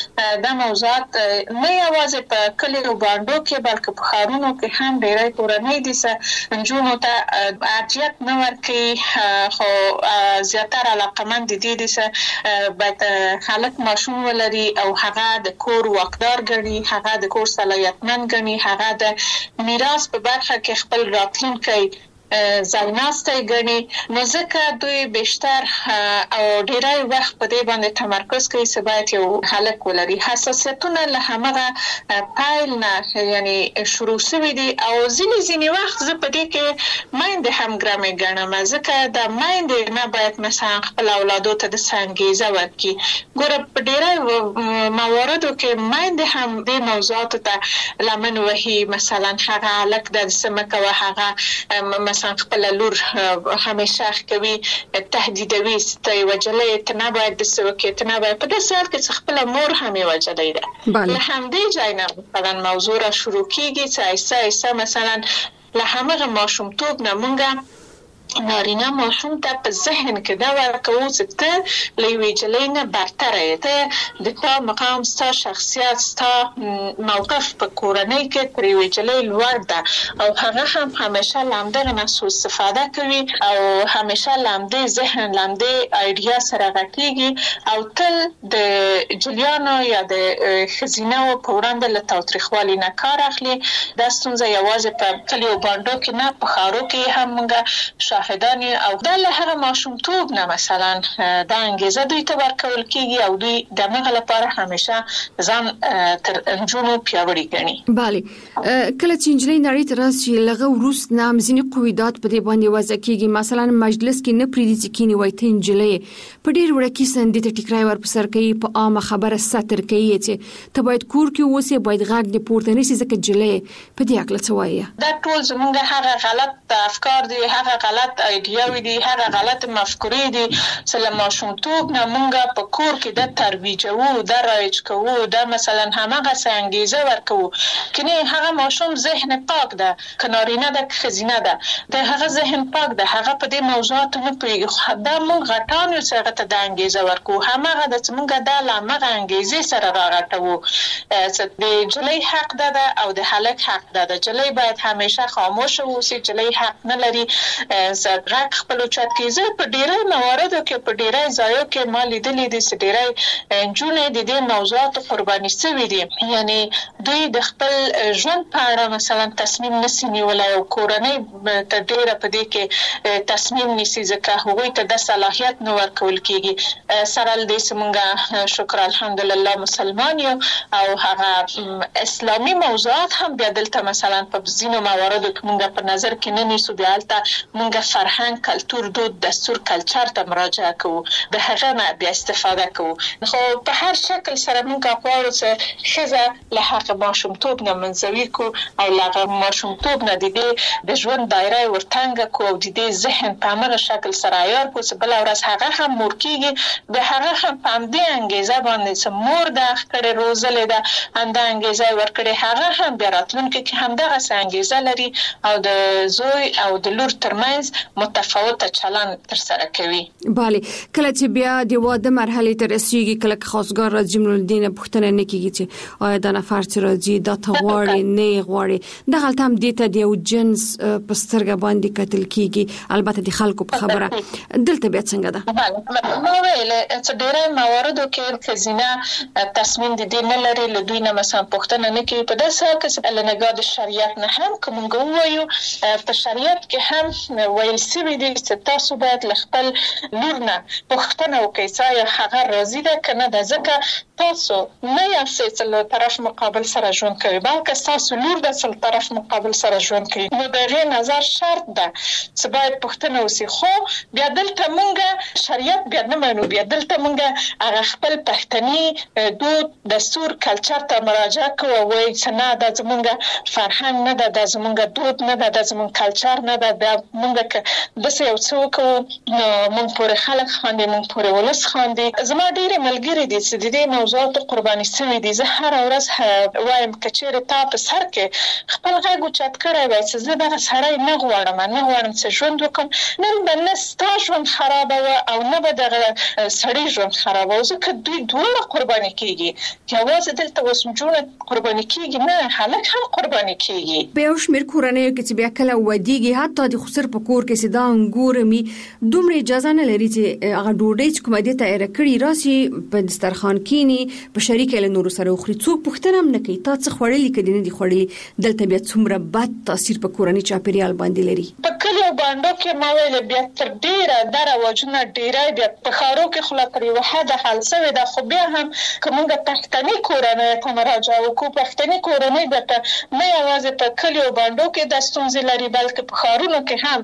دا موضوعات نه یوازې په کلیو بانډو کې بلکې په ښارونو کې هم ډېری کورنۍ دي چې نجونو ته ارجحیت نه ورکوي، خو زیاتره علاقمند دي دي چې باید خلک ماشوم ولري او هغه د کور واقدار ګڼي، هغه د کور صلاحیتمند ګڼي، هغه د میراث په برخه کې خپل راتلونکی ځایناستی ګڼي، نو ځکه دوی بیشتر او ډیری وخت په دې باندې تمرکز کوي چې باید یو هلک ولري. حساسیتونه له همغه پیل نه یعنی شروع شوي دي او ځینې ځینې وخت زه په دې کې میندې هم ګرمې ګڼم، ځکه د میندې نه باید مثلا خپل اولادو ته د څه انګېزه ورکړي. ګوره په ډیری مواردو کې میندې هم دې موضوعاتو ته لمن وهي، مثلا هغه هلک د څه مه کوه، هغه مثلا خپل لور همیشه کوي تهدیدوي ته یوه نجلۍ ته نه باید داسې وکړي، ته نه باید په داسې حال کې چې خپله مور هم یوه نجلۍ ده. له همدې ځای نه مثلا موضوع را شروع کېږي چې آهسته آهسته مثلا له همغه ماشومتوب نه مونږ نارینه ماشوم ته په ذهن کې دا ورکوو چې ته له یوې نجلۍ نه برتره یې، ته د تا مقام، ستا شخصیت، ستا موقف په کورنۍ کې تر یوې نجلۍ لوړ ده او هغه هم همیشه له همدغه نه سوء استفاده کوي او همیشه له همدې ذهن له همدې ایډیا سره غټېږي او تل د جلیانو یا د ښځینهو په وړاندې له تاوتریخوالي نه کار اخلي. دا ستونزه یوازې په کلیو بانډو کې نه، په ښارو کې هم موږ شاهدان او دا له هغه ماشومتوب نه مثلا دا انګېزه دوی ته ورکول کېږي او دوی د هغه لپاره همیشه ځان تر نجونو پیاوړي ګڼي. بله، کله چې نجلۍ نړۍ ته راشي لغه وروسته نه ځینې قواعد په دې باندې وضع کېږي، مثلا مجلس کې نه پرېږدي چې کینی وایي ته نجلۍ په ډېر وړه کې سندې ته ټیکری ورپسر کوي، په عامه خبره ستر کوي چې ته باید کور کې اوسې، باید غږ دې پورته نه شي ځکه نجلۍ په دې هکله څه وایي. دا ټول زموږ هغه غلط افکار دي، هغه غلط ایډیاوي دي، هغه غلط مفکورې دي چې له ماشومتوب نه مونږ په کور کې د ترویجوو، د رایج کوو، د مثلا همغسې انګېزه ورکوو. کنې هغه ماشوم ذهن پاک ده، که نارینه ده که ښځینه ده، د هغه ذهن پاک ده، هغه په دې موضوعاتو نه پوهېږي. دا مونږ غټان یو چې هغه ته د انګېزه ورکوو، همغه ده چې مونږ دا له همغه انګېزې سره راغټوو چې د نجلۍ حق ده ده او د هلک حق ده ده. نجلۍ باید همیشه خاموشه واوسي، نجلۍ حق نه لري غږ خپل اوچت کړي. زه په ډېری مواردو کې په ډېری ځایو کې ما لیدلي دي چې ډېری نجونې د دې موضوعاتو قرباني شوي دي، یعنی دوی د خپل ژوند په اړه مثلا تصمیم نشي نیولی او کورنۍ ته ډېره په دې کې تصمیم نیسي ځکه هغوی ته د صلاحیت نه ورکول کېږي. سره له دې چې مونږ شکر الحمدلله مسلمان یو او هغه اسلامي موضوعات هم بیا دلته مثلا په ځینو مواردو کې مونږ په نظر کې نه نیسو، بیا هلته مونږ فرهنګ، کلتور، دود، دستور، کلچر ته مراجعه کوو، د هغه نه بیا استفاده کوو. خو په هر شکل سره مونږ غواړو چې ښځه له هغه ماشومتوب نه منزوي کړو او له هغه ماشومتوب نه د دې د ژوند دایره یې ورتنګه کړو او د دې ذهن په همغه شکل سره عیار کړو چې بله ورځ هغه هم مور کېږي، د هغه هم په همدې انګېزه باندې چې مور ده کړې روزلې ده، همدا انګېزه یې ورکړې، هغه هم بیا راتلونکي کې همدغسې انګېزه لري او د زوی او د لور ترمنځ متفاوت چلند تر سره کوي. bale کله چې بیا د واده مرحله ته رسیږي کله خاصګار راځي جملالدین پوښتنه نه کیږي چې آیا دا نفر چې راځي دا تغواړي نه غواړي د غلطه هم دي ته د یو جنس په سترګه باندې کتل کیږي البته د خلکو په خبره دلته بیا څنګه ده. نو ویل چې ډېر مواردو کې کزینه تصمیم دي نه لري له دوی نه مثلا پوښتنه نه کوي په داسې حال کې چې له نگاه د شریعت نه هم کوم وایو په شریعت کې هم ویل سوي دي چې تاسو باید خپل لور نه پوښتنه وکړئ چې هغه راضي ده کنه د ځکه تاسو نه یاستئ چې له طرف مقابل سره ژوند کوي بلکې تاسو لور د سل طرف مقابل سره ژوند کوي نو د غیر نظر شرط ده چې باید پوښتنه وسی خو بیا دلته مونږه شریعت بیا نه منو بیا دلته مونږه هغه خپل پښتني دود دستور کلچر ته مراجعه کوو وایي چې نه د زمونږه فرهنګ نه ده د زمونږه دود نه ده د زمونږ کلچر نه ده د مونږه د څه یو څه وکړو نو مونږ پورې خلک خاندي مونږ پورې ولس خاندي زما ډېرې ملګري دي چې د دې موضوعاتو قرباني شوي دي زه هره ورځ وایم که چېرې تا په سر کې خپل غږ اوچت کړی وای چې زه دغه سړی نه غواړم نه غواړم چې ژوند وکړم نن به نه ستا ژوند خرابه وه او نه به دغه سړي ژوند خرابه وه ځکه دوی دواړه قرباني کېږي یوازې دلته اوس نجونه قرباني کېږي نه هلک هم قرباني کېږي. په یو شمېر کورنیو کې چې بیا کله ودیږي حتی د خسر په کور کې چې دا انګور مي دومره اجازه نه لري چې هغه ډوډۍ چې کومه دې ته ایره کړي راسي په دسترخوان کېني په شریک له نورو سره وخوري څوک پوښتنه هم نه کوي تا څه خوړلي که دې نه دي خوړلي دلته بیا څومره بد تاثیر په کورني چاپېریال باندې لري. په کلیو باندې کې ما ویل بیا تر ډیره دا رواجونه ډیری بیا په ښارو کې خو لا تر یوه حده حل شوې ده خو بیا هم که موږ پښتني کورنۍ ته مراجعه وکړو پښتني کورنۍ به نه یوازې په کلیو باندې کې د ستونزې لري بلکې په ښارونو کې هم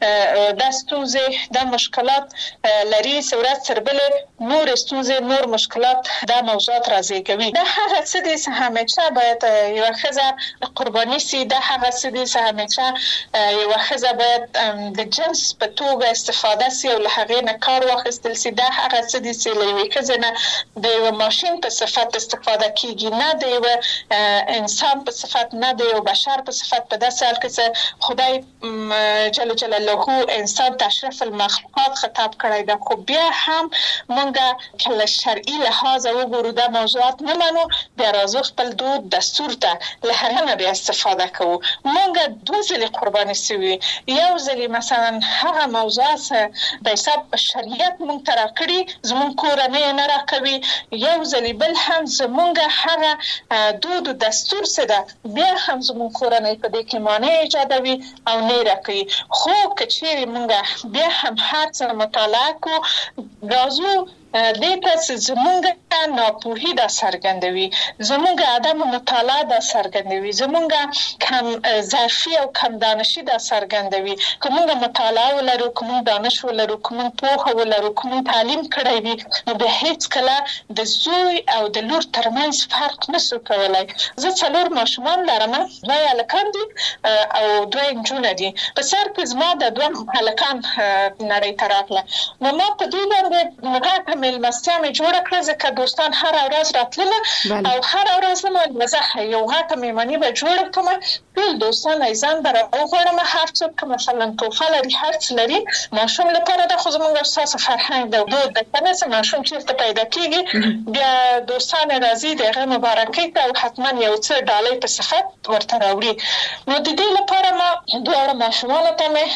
د ستونزې د مشکلات لري ورځ تر بلې نور ستونزې نور مشکلات دا موضوعات رازیږوي دا هغه څه دي چې همیشه باید یوه ښځه قرباني سي دا هغه څه دي چې همیشه یوه ښځه باید د جنس په توګه استفاده سي او له هغې نه کار واخیستل سي دا هغه څه دي چې له یوې ښځې نه د یوه ماشین په صفت استفاده کیږي نه د یوه انسان په صفت نه د یو بشر په صفت په داسې حال کې چې خدای جل جلاله انسان تشریف المخلوقات خطاب کړی ده خو بیا هم مونږه کله شرعي لحاظ وګورو دا موضوعات نه منو بیا راځو خپل دود دستور ته له هغه نه بیا استفاده کوو مونږه دوه ځلې قرباني سوي یو ځلې مثلا هغه موضوعات د حساب شریعت مونږ ته راکړي زمونږ کورنۍ نه راکوي یو ځلې بل هم زمونږه هغه دود و دستور څه ده بیا هم زمونږ کورنۍ په دې کې مانع ایجادوي او نه راکوي خو که چیرې مونږه بیا هم هر څه مطالعه کو راځو دې ته زمونږ ناپوهي دا څرګندوي زمونږ عدم مطالعه دا څرګندوي زمونږ کم ظرفي او کم دانشي دا څرګندوي که موږ مطالعه ولرو که موږ دانش ولرو که موږ پوهه ولرو که موږ تعلیم کړی وي نو بیا هېڅکله د زوی او د لور ترمنځ فرق نشو کولی زه څلور ماشومان لرم دوه هلکان دي او دوه نجونه دي په سر کې زما د دوه هلکان نړۍ ته راغله نو ما په دوی باندې غټه مېلمستیا مې جوړه کړه ځکه دوستان هره ورځ راتلله او هره ورځ زما زه یو غټه مېلماني به جوړه کړم ټول دوستان یې ځان به راوغواړم هر څوک که مثلا توفه لري هر څه لري ماشوم لپاره ده خو زموږ ستاسو فرهنګ د دود ده که نه څه ماشوم چېرته پیدا کېږي بیا دوستان یې راځي د هغه مبارکۍ ته او حتما یو څه ډالۍ په صفت ورته راوړي نو د دې لپاره ما دواړه ماشومانو ته مې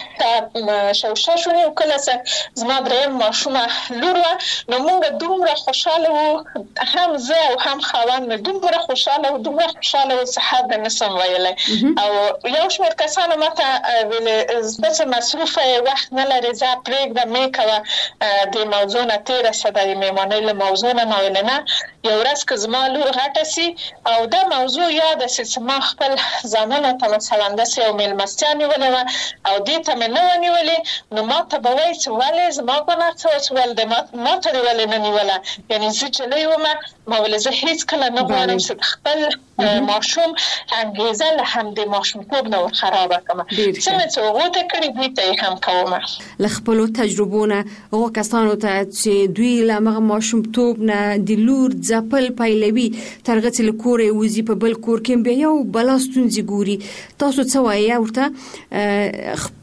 شوشه شونې وکړله چې زما درېیم ماشومه لور وه نو موږ دومره خوشحاله وو هم زه او هم خاوند مې دومره خوشحاله وو دومره خوشحاله وو چې حد نشم ویلی او یو شمېر کسانو ماته ویلې زه چې مصروفه وخت نه لرې ځه پرېږده مې کوه د موضوع نه تېره شه د مېلمانۍ له موضوع نه ما ویلې نه یو ورځ که زما لور غټه سي او دا موضوع یاده سي چې ما خپل زامنو ته مثلا داسې یو مېلمستیا نیولې وه او دې ته مې نه وه نیولې نو ما ته به وایي چې ولې زما ګناه څه وه چې ول د ما ته دې ولې نه نیوله یعنې زه جلۍ ومه ما ولې زه هېڅکله نه غواړم چې خپل ماشوم انګېزه له همدې ماشومتوب نه ورخرابه کړم څه مې چې هغو ته کړي دوی ته یې هم کومه له خپلو تجربو نه هغو کسانو ته چې دوی له همغه ماشومتوب نه د لور ځپل پیلوي تر هغه چې له کوره یې وځي په بل کور کې بیا یو بلا ستونزې ګوري تاسو څه وایې ورته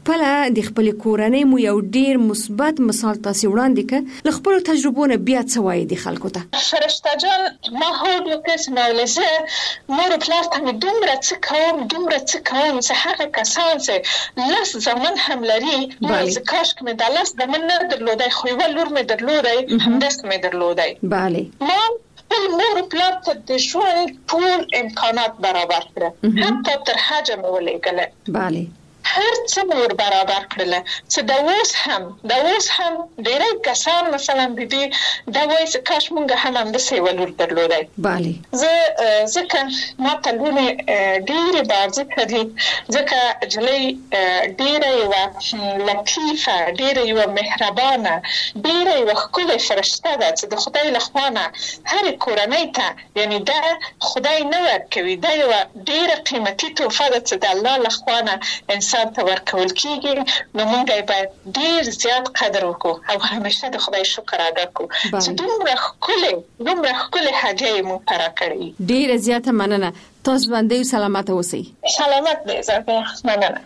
خپل د خپل کورنۍ مو یو ډیر مثبت مثال تاسو وړاندې ک ل خپل تجربو نه بیا څه وایي د خلکو ته؟ فرشته جان ما هوډ وکړ چې مولزه مور پلار ته دومره څه کوم دومره څه کوم چې هغه کسان چې لاس زمن هم لري چې کاش کې مې د لاس زمن نه درلودای خو یو لور مې درلودای همداست مې درلودای. بله ما خپل مور پلار ته د ژوند ټول امکانات برابر کړل، حتی تر حج مې ولېږله. بله هر څه مور برابر کړل چې د اوس هم د اوس هم ډېری کسان مثلا د دې د وایي چې کاش مونږ هم همداسې یوه لور درلودی. بله زه ځکه ما ته لوڼې ډېرې بارځکه دي، ځکه نجلۍ ډېره یوه لطیفه، ډېره یوه مهربانه، ډېره یوه ښکلې فرشته ده چې د خدای له خوا نه هرې کورنۍ ته یعنی دا خدای نه ورکوي، دا یوه ډېره قیمتي تحفه ده چې د الله له خوا نه انسان ته ورکول کیږي. نو موږ باید ډیر زیات قدر وکړو او همیشه د خدای شکر ادا کړو چې دومره ښکلې دومره ښکلې هدیه یې موږ ته راکړې. ډیره زیاته مننه. تاسو باندې سلامت اوسئ. سلامت دې زه مننه.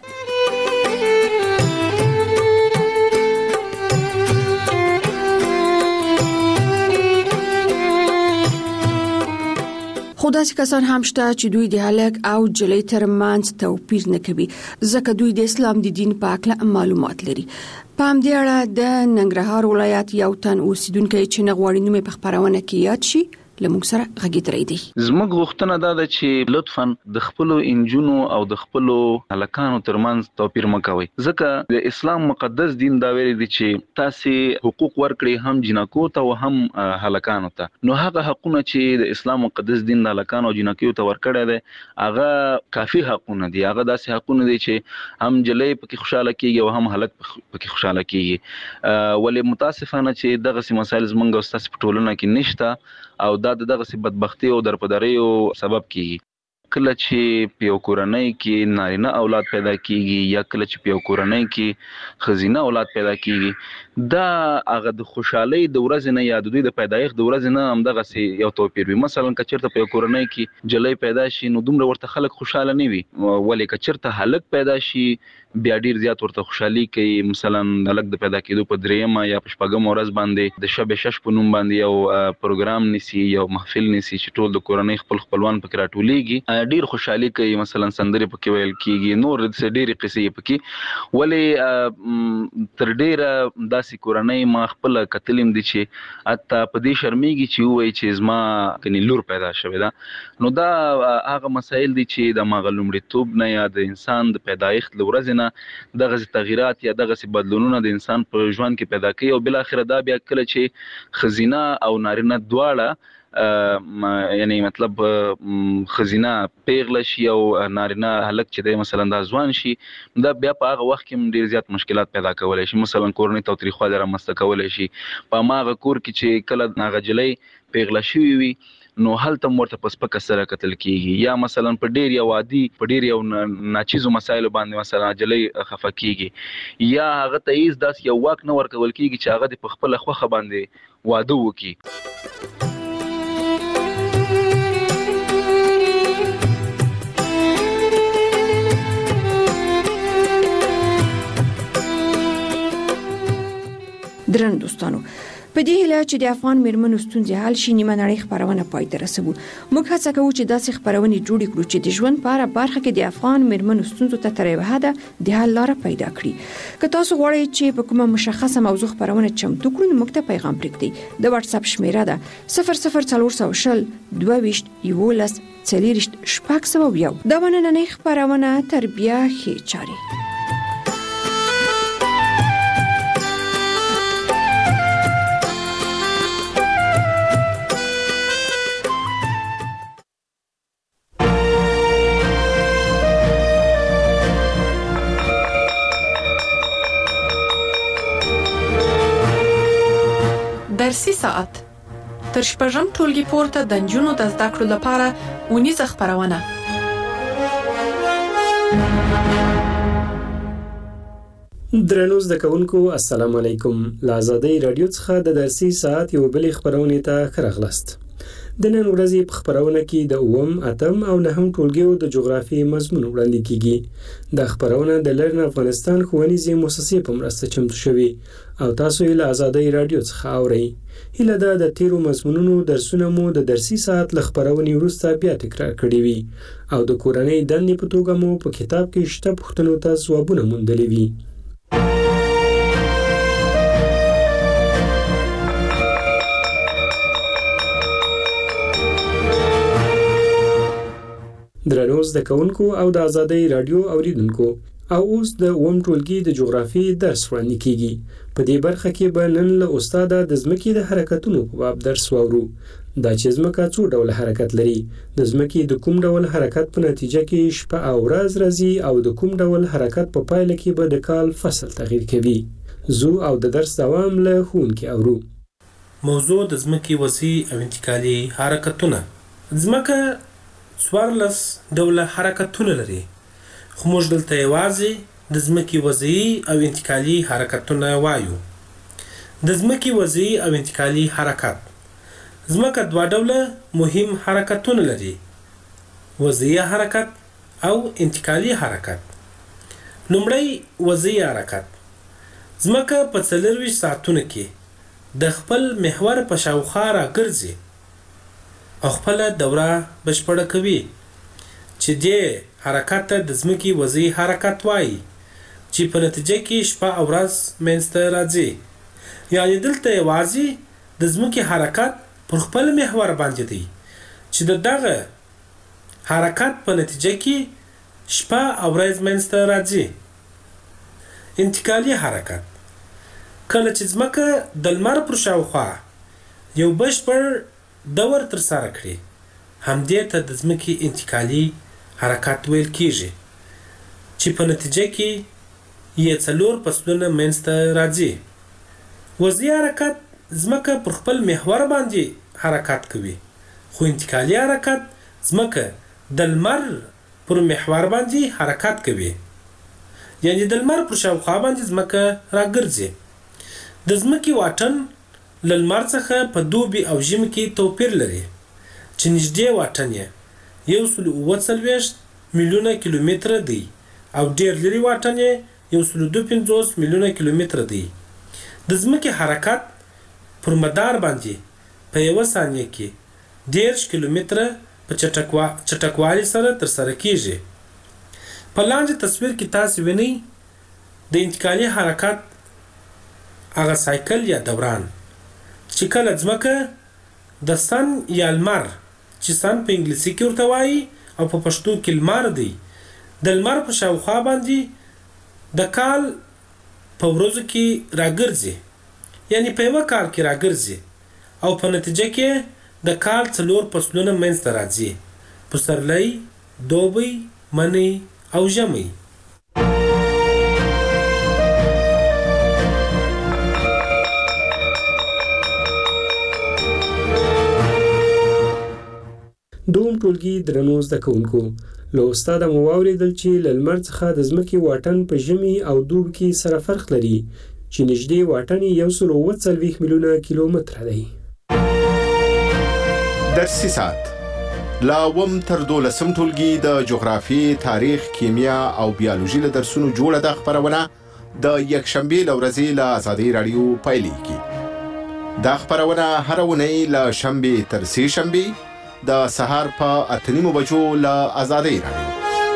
خو داسې کسان هم شته چې دوی د هلک او جلۍ ترمنځ توپیر نه کوي ځکه دوی د اسلام د دین په اړه معلومات لري. په همدې اړه د ننګرهار ولایت یو تن اوسیدونکی چې نه غواړي نوم یې په خپرونه کې یاد شي لمونږ سره غږی درې دی. زموږ غوښتنه دا ده چې لطفاً د خپل انجونو او د خپل هلکانو ترمنځ توپیر مکوئ، ځکه د اسلام مقدس دین دا ویلي دی چې تاسو حقوق ورکړي هم جنکو ته او هم هلکانو ته. نو هغه حقونه چې د اسلام مقدس دین د هلکانو او جنکیو ته ورکړي دي هغه کافي حقونه دي. هغه داسې حقونه دي چې هم جلۍ پکې خوشاله کیږي او هم هلک پکې خوشاله کیږي. ولې متاسفانه چې دغه مسایل زمونږ او ستاسو په ټولنه کې نشته او دا دغه سی بدبختی او درپدریو سبب کیږي. کله چې په یو کورنۍ کې نارینه اولاد پیدا کیږي یا کله چې په یو کورنۍ کې ښځینه اولاد پیدا کیږي دا هغه د خوشحالۍ د ورځې نه یا د دوی د پیدایښت د ورځې نه همدغسې یو توپیر وي. مثلا که چېرته په یو کورنۍ کې جلۍ پیدا شي نو دومره ورته خلک خوشحاله نه وي، ولې که چېرته هلک پیدا شي بیا ډیر زیات ورته خوشحالي کوي. مثلا هلک د پیدا کېدو په درېیمه یا په شپږمه ورځ باندې د شب شش په نوم باندې یو پروګرام نیسي، یو محفل نیسي چې ټول د کورنۍ خپل خپلوان پکې راټولیږي، ډیر خوشحالي کوي. مثلا سندرې پکې ویل کیږي، نور څه ډېرې قصې پکې. ولې تر ډیره داسې کورنۍ ما خپل کتلم دي چې حتی په دې شرمېږي چې ووایي چې زما کني لور پیدا شوې ده. نو دا هغه مسایل دي چې د هغه لومړیتوب نه یا د انسان د پیدایښت له ورځې نه دغه تغیرات یا دغه بدلونونه د انسان په ژوند کې پیدا کوي او بل اخر دا بیا کله چې خزینه او نارینه دواړه یعنی مطلب خزینه پیغله شي او نارینه هلک چې دی مثلا دا ځوان شي دا بیا په هغه وخت کې ډیر زیات مشکلات پیدا کولی شي. مثلا کورنۍ تاوتریخوالی رامنځته کولی شي. په هماغه کور کې چې کله هغه جلۍ پیغله شوې وي نو هلته ورته په سپکه سره کتل کیږي، یا مثلا په ډیر یو عادي په ډیر یو ناچیزو مسایلو باندې مثلا جلۍ خفه کیږي، یا هغه ته هیڅ داسې یو واک نه ورکول کیږي چې هغه د په خپله خوښه باندې واده وکړي. درنو دوستانو، په دې هیله چې د افغان میرمنو ستونزې حل شي نیمه نړۍ خبرونه پای ته رسوو. موږ هڅه کوو چې داسې خبرونه جوړ کړو چې د ژوند په اړه برخه کې د افغان میرمنو ستونزو ته تر یوه حده د حل لاره پیدا کړي. که تاسو غواړئ چې په کومه مشخصه موضوع خبرونه چمتو کړو نو موږ ته پیغام پرېږدئ. د واتس اپ شمیره ده صفر صفر څلور سوه شل دوه ویشت یولس څلېرویشت شپږ سوه یو. دا نننۍ خبرونه تربیه ښې چارې. درسي ساعت تر شپږم ټولګي پورته د نجونو د زده کړو لپاره اونیزه خبرونه. درنو زده کوونکو السلام علیکم. له آزادۍ رادیو څخه د درسي ساعت یو بل خبرونه ته ښه راغلاست. د نن ورځې په خبرونه کې د اووم اتم او نهم ټولګیو د جغرافي مضمون وړاندې کیږي. د خبرونه د لرن افغانستان ښوونیزې مؤسسې په مرسته چمتو شوي او تاسو یې له آزادۍ رادیو څخه اورئ. هیله ده د تیرو مضمونونو درسونه مو د درسي ساعت له خبرونې وروسته بیا تکرار کړي وي او د کورنۍ دندې په توګه مو په کتاب کې شته پوښتنو ته ځوابونه موندلي وي. درنو زده کوونکو او د آزادۍ رادیو اوریدونکو، او اوس د اووم ټولګي د جغرافي درس وړاندې کیږي. په دې برخه کې به نن له استاده د ځمکې د حرکتونو په باب درس واورو. دا چې ځمکه څو ډول حرکت لري، د ځمکې د کوم ډول حرکت په نتیجه کې شپه او ورځ راځي او د کوم ډول حرکت په پایله کې به د کال فصل تغییر کوي. زو او د درس دوام له ښوونکي اورو. موضوع د ځمکې وضعي او انتقالي حرکتونه. ځمکه څوارلس ډوله حرکتونه لري، خو موږ دلته یوازې د ځمکې وضعي او انتقالي حرکتونه وایو. د ځمکې وضعي او انتقالي حرکت. ځمکه دوه ډوله مهم حرکتونه لري، وضعي حرکت او انتقالي حرکت. لومړی وضعي حرکت. ځمکه په څلرویشت ساعتونو کې د خپل محور په شاوخوا راګرځي او خپل دوره بشپړه کوي، چې دې حرکت ته د ځمکې وضعي حرکت وایي، چې په نتیجه کې شپه او ورځ منځته راځي. یعنی دلته یوازې د ځمکې حرکت پر خپل محور باندې دی، چې د دغه حرکت په نتیجه کې شپه او ورځ منځته راځي. انتقالي حرکت. کله چې ځمکه د لمر پر شاوخوا یو بشپړ دور تر سره کړي، همدې ته د ځمکې انتقالي حرکت ویل کیږي، چې په نتیجه کې یې څلور فصلونه منځته راځي. وضعي حرکت ځمکه پر خپل محور باندې حرکت کوي، خو انتقالي حرکت ځمکه د لمر پر محور باندې حرکت کوي، یعنی د لمر پر شاوخوا باندې ځمکه راګرځي. د ځمکې واټن له لمر څخه په دوبي او ژمي کې توپیر لري، چې نږدې واټن یې یو سل اوه څلوېښت میلیونه کیلومتره دی او ډېر لرې واټن یې یو سل دوه پنځوس میلیونه کیلومتره دی. د ځمکې حرکت پر مدار باندې په یوه ثانیه کې دېرش کیلومتره په چټکوالي سره ترسره کیږي. په لاندې تصویر کې تاسو وینئ د انتقالي حرکت هغه سایکل یا دوران، چې کله ځمکه د سن یا لمر، چې سن په انګلیسي کې ورته وایي او په پښتو کې لمر دی، د لمر په شاوخوا باندې د کال په ورځو کې راګرځي، یعنی په یوه کال کې راګرځي او په نتیجه کې د کال څلور فصلونه منځته راځي: پسرلی، دوبی، منی او ژمی. دوم ټولګي درنو زده کوونکو، له استاده مو واورېدل چې له لمر څخه د ځمکې واټن په ژمي او دوبي کې سره فرق لري، چې نږدې واټن یې یو سل اووه څلوېښت میلیونه کیلومتره دی. درسي ساعت لا اووم تر دولسم ټولګي د جغرافي، تاریخ، کیمیا او بیولوژي له درسونو جوړه ده خبرونه د یکشنبې له ورځې له آزادۍ راډیو پیلېږي. دا خبرونه هره اونۍ له شنبې تر سې شنبې د سهار په اته نیمو بجو له آزادۍ راډیو.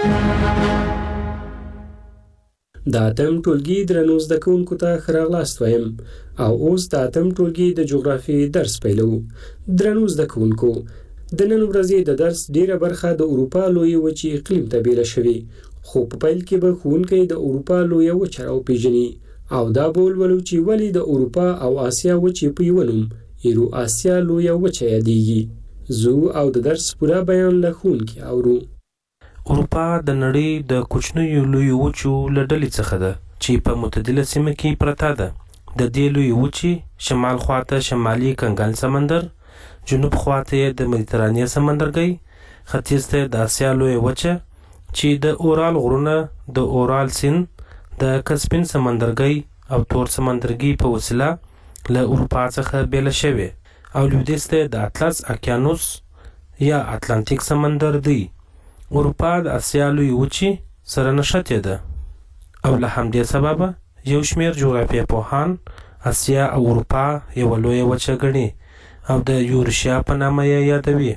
د اتم ټولګي درنو زده کوونکو ته ښه راغلاست وایم او اوس د اتم ټولګي د جغرافي درس پیلو. درنو زده کوونکو، د نن ورځې د درس ډیره برخه د اروپا لویې وچې اقلیم ته بیله شوې، خو په پیل کې به ښوونکی د اروپا لویه وچه راوپېژني او دا به ولولو چې ولې د اروپا او آسیا وچې په یوه نوم ایرو آسیا لویه وچه یادېږي. زو او د درس پوره بیان له ښوونکي اورو. اروپا د نړۍ د کوچنیو لویو وچو له ډلې څخه ده، چې په معتدله سیمه کې پرته ده. د دې لویې وچې شمال خواته شمالي کنګل سمندر، جنوب خواته یې د مدیترانې سمندرګی، ختیځ ته د آسیا لویه وچه چې د اورال غرونه، د اورال سیند، د کسپین سمندرګی او تور سمندرګي په وسیله له اروپا څخه بیله شوې، او لویدیځ ته د اطلس اقیانوس یا اتلانتیک سمندر دی. اروپا د اسیا لوی وچې سره نښتې ده او له همدې سببه یو شمېر جغرافیه پوهان اسیا او اروپا یوه لویه وچه ګڼي او د یورشیا په نامه یې یادوي.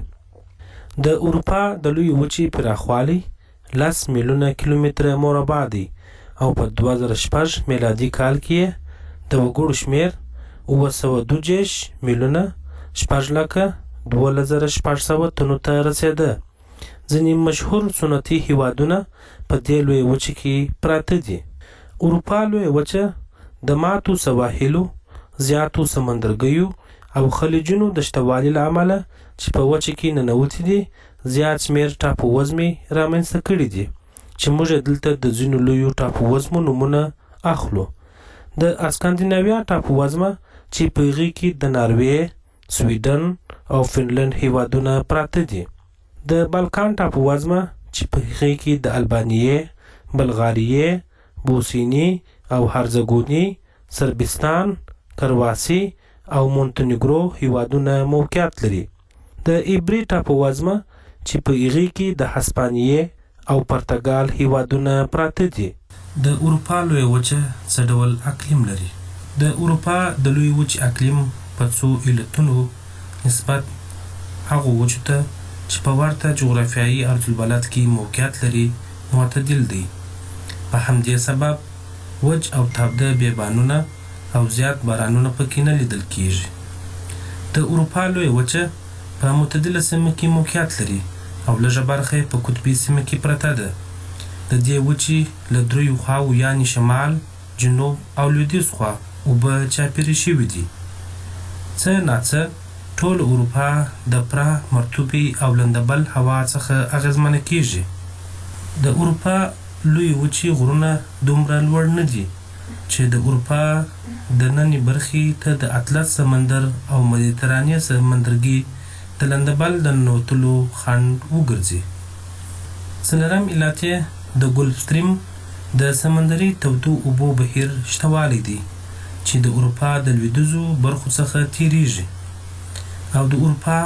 د اروپا د لوی وچې پراخوالی لس میلیونه کیلومتره مربع دی او په دوه زره شپږ میلادي کال کې د وګړو شمېر اوه سوه دوه دېرش میلیونه شپږ لکه دولس زره شپږ سوه تنو ته رسېده. ځینې مشهور سنتي هیوادونه په دې لویې وچې کې پراته دي. اروپا لویه وچه د ماتو سواحلو، زیاتو سمندرګیو او خلیجونو د شتوالي له امله چې په وچه کې ننوتي دي زیات شمېر ټاپو وزمې رامنځته کړي دي چې موږ دلته د ځینو لویو ټاپو وزمو نومونه اخلو. د اسکاندیناویا ټاپو وزمه چې په هغې کې د ناروې، سویډن او فنلنډ هیوادونه پراته دي. د بالکان ټاپو وزمه چې په هغې کې د البانیې، بلغاریې، بوسنی او هرزګونی، سربستان، کرواسی او مونتنیګرو هیوادونه موقعیت لري. د ایبري ټاپو وزمه چې په هغې کې د هسپانیې او پرتګال هیوادونه پراته دي. د اروپا لویه وچه څه ډول اقلیم لري؟ د اروپا د لوی وچې اقلیم په څو علتونو نسبت هغو وچو ته چې په ورته جغرافیایي عرضالبلد کې موقعیت لري معتدل دی. په همدې سبب وچ او تابده بیابانونه او زیات بارانونه پکې نه لیدل کیږي. د اروپا لویه وچه په معتدله سیمه کې موقعیت لري او لږه برخه یې په قطبي سیمه کې پرته ده. د دې وچې له دریو خواو یعنې شمال، جنوب او لویدیځ خوا اوبه چاپېرې شوي دي. څه ناڅه ټول اروپا د پره، مرطوبې او لندبل هوا څخه اغېزمنه کیږي. د اروپا لوی وچې غرونه دومره لوړ نه دي چې د اروپا د نننۍ برخې ته د اطلس سمندر او مدیترانې سمندرګي د لندبل د ننوتلو خنډ وګرځي. څلورم علت یې د ګلف ستریم د سمندري تودو اوبو بهیر شتوالی دی چې د اروپا د لویدیځو برخو څخه تیریږي او د اروپا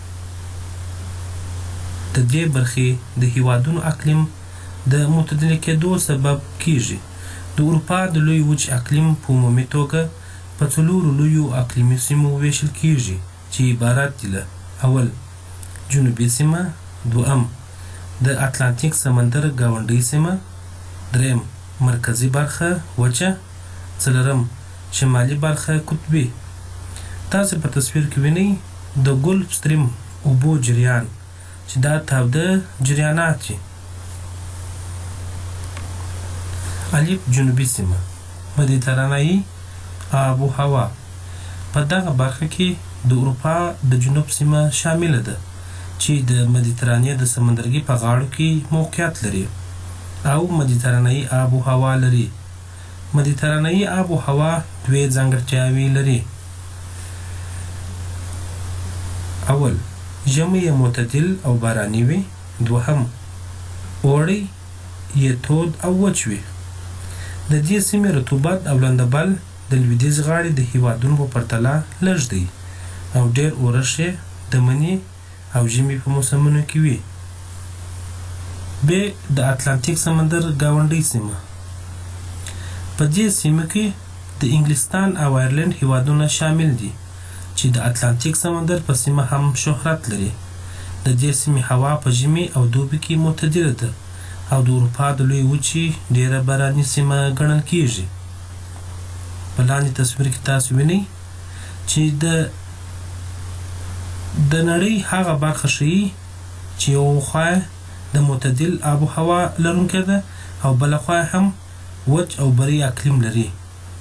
د دې برخې د هیوادونو اقلیم د معتدل کېدو سبب کیږي. د اروپا د لوی وچ اقلیم په عمومي توګه په څلورو لویو اقلیمي سیمو ویشل کیږي چې عبارت دي له: اول جنوبي سیمه، دوهم د اتلانتیک سمندر ګاونډۍ سیمه، دریم مرکزي برخه وچه، څلورم شمالي برخه قطبي. تاسو په تصویر کې وینئ د ګلف ستریم اوبو جریان چې دا تاوده جریانات دي. الف جنوبي سیمه، مدیترانه‌ای آب و هوا. په دغه برخه کې د اروپا د جنوب سیمه شامله ده چې د مدیترانې د سمندرګي په غاړو کې موقعیت لري او مدیترانه‌ای آب و هوا لري. مدیترانه‌ای آب و هوا دوې ځانګړتیاوې لري. اول ژمی یې معتدل او باراني وي. دوهم اوړی یې تود او وچ وي. د دې سیمې رطوبت او لندبل د لویدیځ غاړې د هیوادونو په پرتله لږ دی او ډېر اورښت یې د مني او ژمي په موسمونو کې وي. ب د اتلانتیک سمندر ګاونډۍ سیمه. په دې سیمه کې د انګلستان او آیرلند هیوادونه شامل دي چې د اتلانتیک سمندر په سیمه هم شهرت لري. د دې سیمې هوا په ژمي او دوبي کې معتدله ده او د اروپا د لوی وچې ډېره باراني سیمه ګڼل کیږي. په لاندې تصویر کې تاسو وینئ چې د د نړۍ هغه برخه ښیي چې یوه خوا د معتدل آب و هوا لرونکې ده او بله خوا هم وچ او بري اقلیم لري.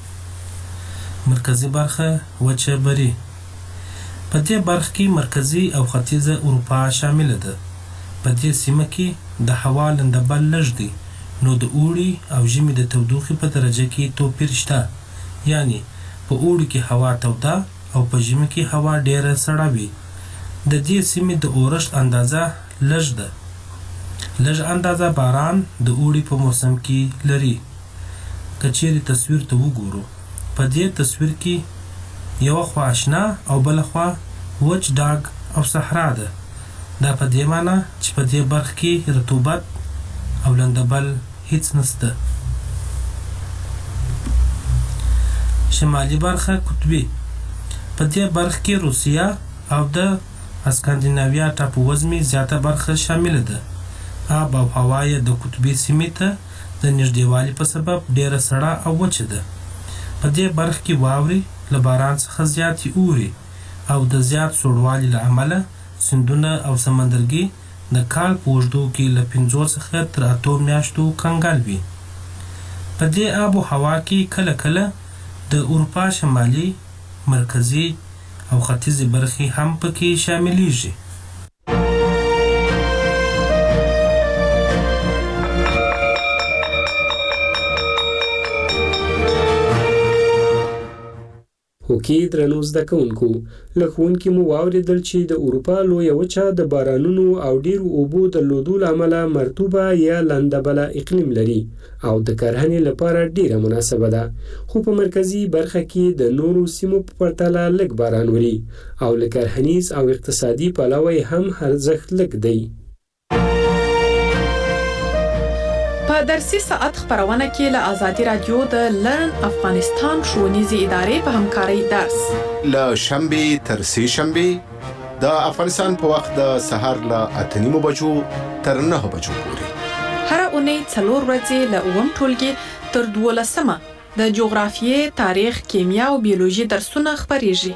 مرکزي برخه وچه بري. په دې برخه کې مرکزي او ختیځه اروپا شامله ده. په دې سیمه کې د هوا لندبل لږ دی نو د اوړي او ژمي د تودوخې په درجه کې توپیر شته، یعنی په اوړي کې هوا توده او په ژمي کې هوا ډیره سړه وي. د دې سیمې د اورښت اندازه لږ ده. لږ اندازه باران د اوړي په موسم کې لري. که چیرې تصویر ته وګورو، په دې تصویر کې یوه خوا اشنا او بله خوا وچ ډاګ او صحرا ده. دا په دې معنی چې په دې برخه کې رطوبت او لندبل هیڅ نشته. شمالي برخه قطبي. په دې برخه کې روسیا او د اسکاندیناویا ټاپووزمې زیاته برخه شامله ده. آب او هوا یې د قطبي سیمې ته د نږدېوالي په سبب ډېره سړه او وچه ده. په دې برخه کې واورې له باران څخه زیاتې اوري او د زیات سوړوالي له امله سیندونه او سمندرګي د کال په اوږدو کې له پنځو څخه تر اتو میاشتو کنګل وي. په دې آب و هوا کې کله کله د اروپا شمالي، مرکزي او ختیځې برخې هم پکې شاملیږي. هوکې درنو زده کوونکو، له ښوونکي مو واورېدل چې د اروپا لویه وچه د بارانونو او ډېرو اوبو درلودو له امله مرطوبه یا لندبله اقلیم لري او د کرهنې لپاره ډېره مناسبه ده، خو په مرکزي برخه کې د نورو سیمو په پرتله لږ باران وري او له کرهنیز او اقتصادي پلوه هم ارزښت لږ دی. په درسي ساعت خبرونه کې له آزادي رادیو د لرن افغانستان ښوونیزې ادارې په همکارۍ درس له شنبې تر سې شنبې د افغانستان په وخت د سهار له اته نیمو بجو تر نهه بجو پورې. هره اونۍ څلور ورځې له اووم ټولګي تر دولسمه د جغرافیې، تاریخ، کیمیا او بیولوژي درسونه خپریږي.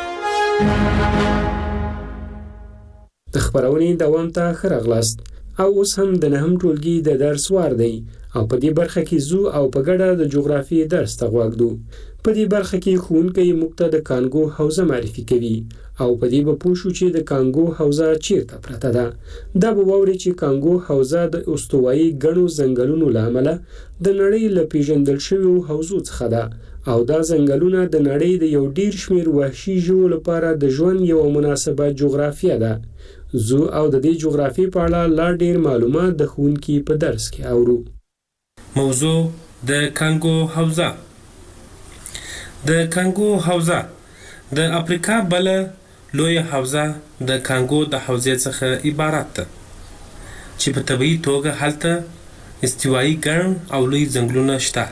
د خبرونې دوام ته ښه راغلاست. او اوس هم د نهم ټولګي د درس وار دی او په دې برخه کې زو او په ګډه د جغرافیې درس ته غوږ دو. په دې برخه کې ښوونکی موږ ته د کانګو حوزه معرفي کوي او په دې به پوه شو چې د کانګو حوزه چیرته پرته ده. دا به واوري چې کانګو حوزه د استوایي ګڼو ځنګلونو له امله د نړۍ له پیژندل شویو حوزو څخه ده او دا ځنګلونه د نړۍ د یو ډیر شمیر وحشي ژوو لپاره د ژوند یوه مناسبه جغرافیه ده. زو او د دې جغرافي په اړه لا ډیر معلومات د ښوونکي په درس کې اورو. موضوع د کانګو حوزه. د کانګو حوزه د افریقا بل لوی حوزه د کانګو د حوزې څخه عبارت ده چې په طبيعي توګه هلته استوایي ګڼ او لوی ځنګلونه شته.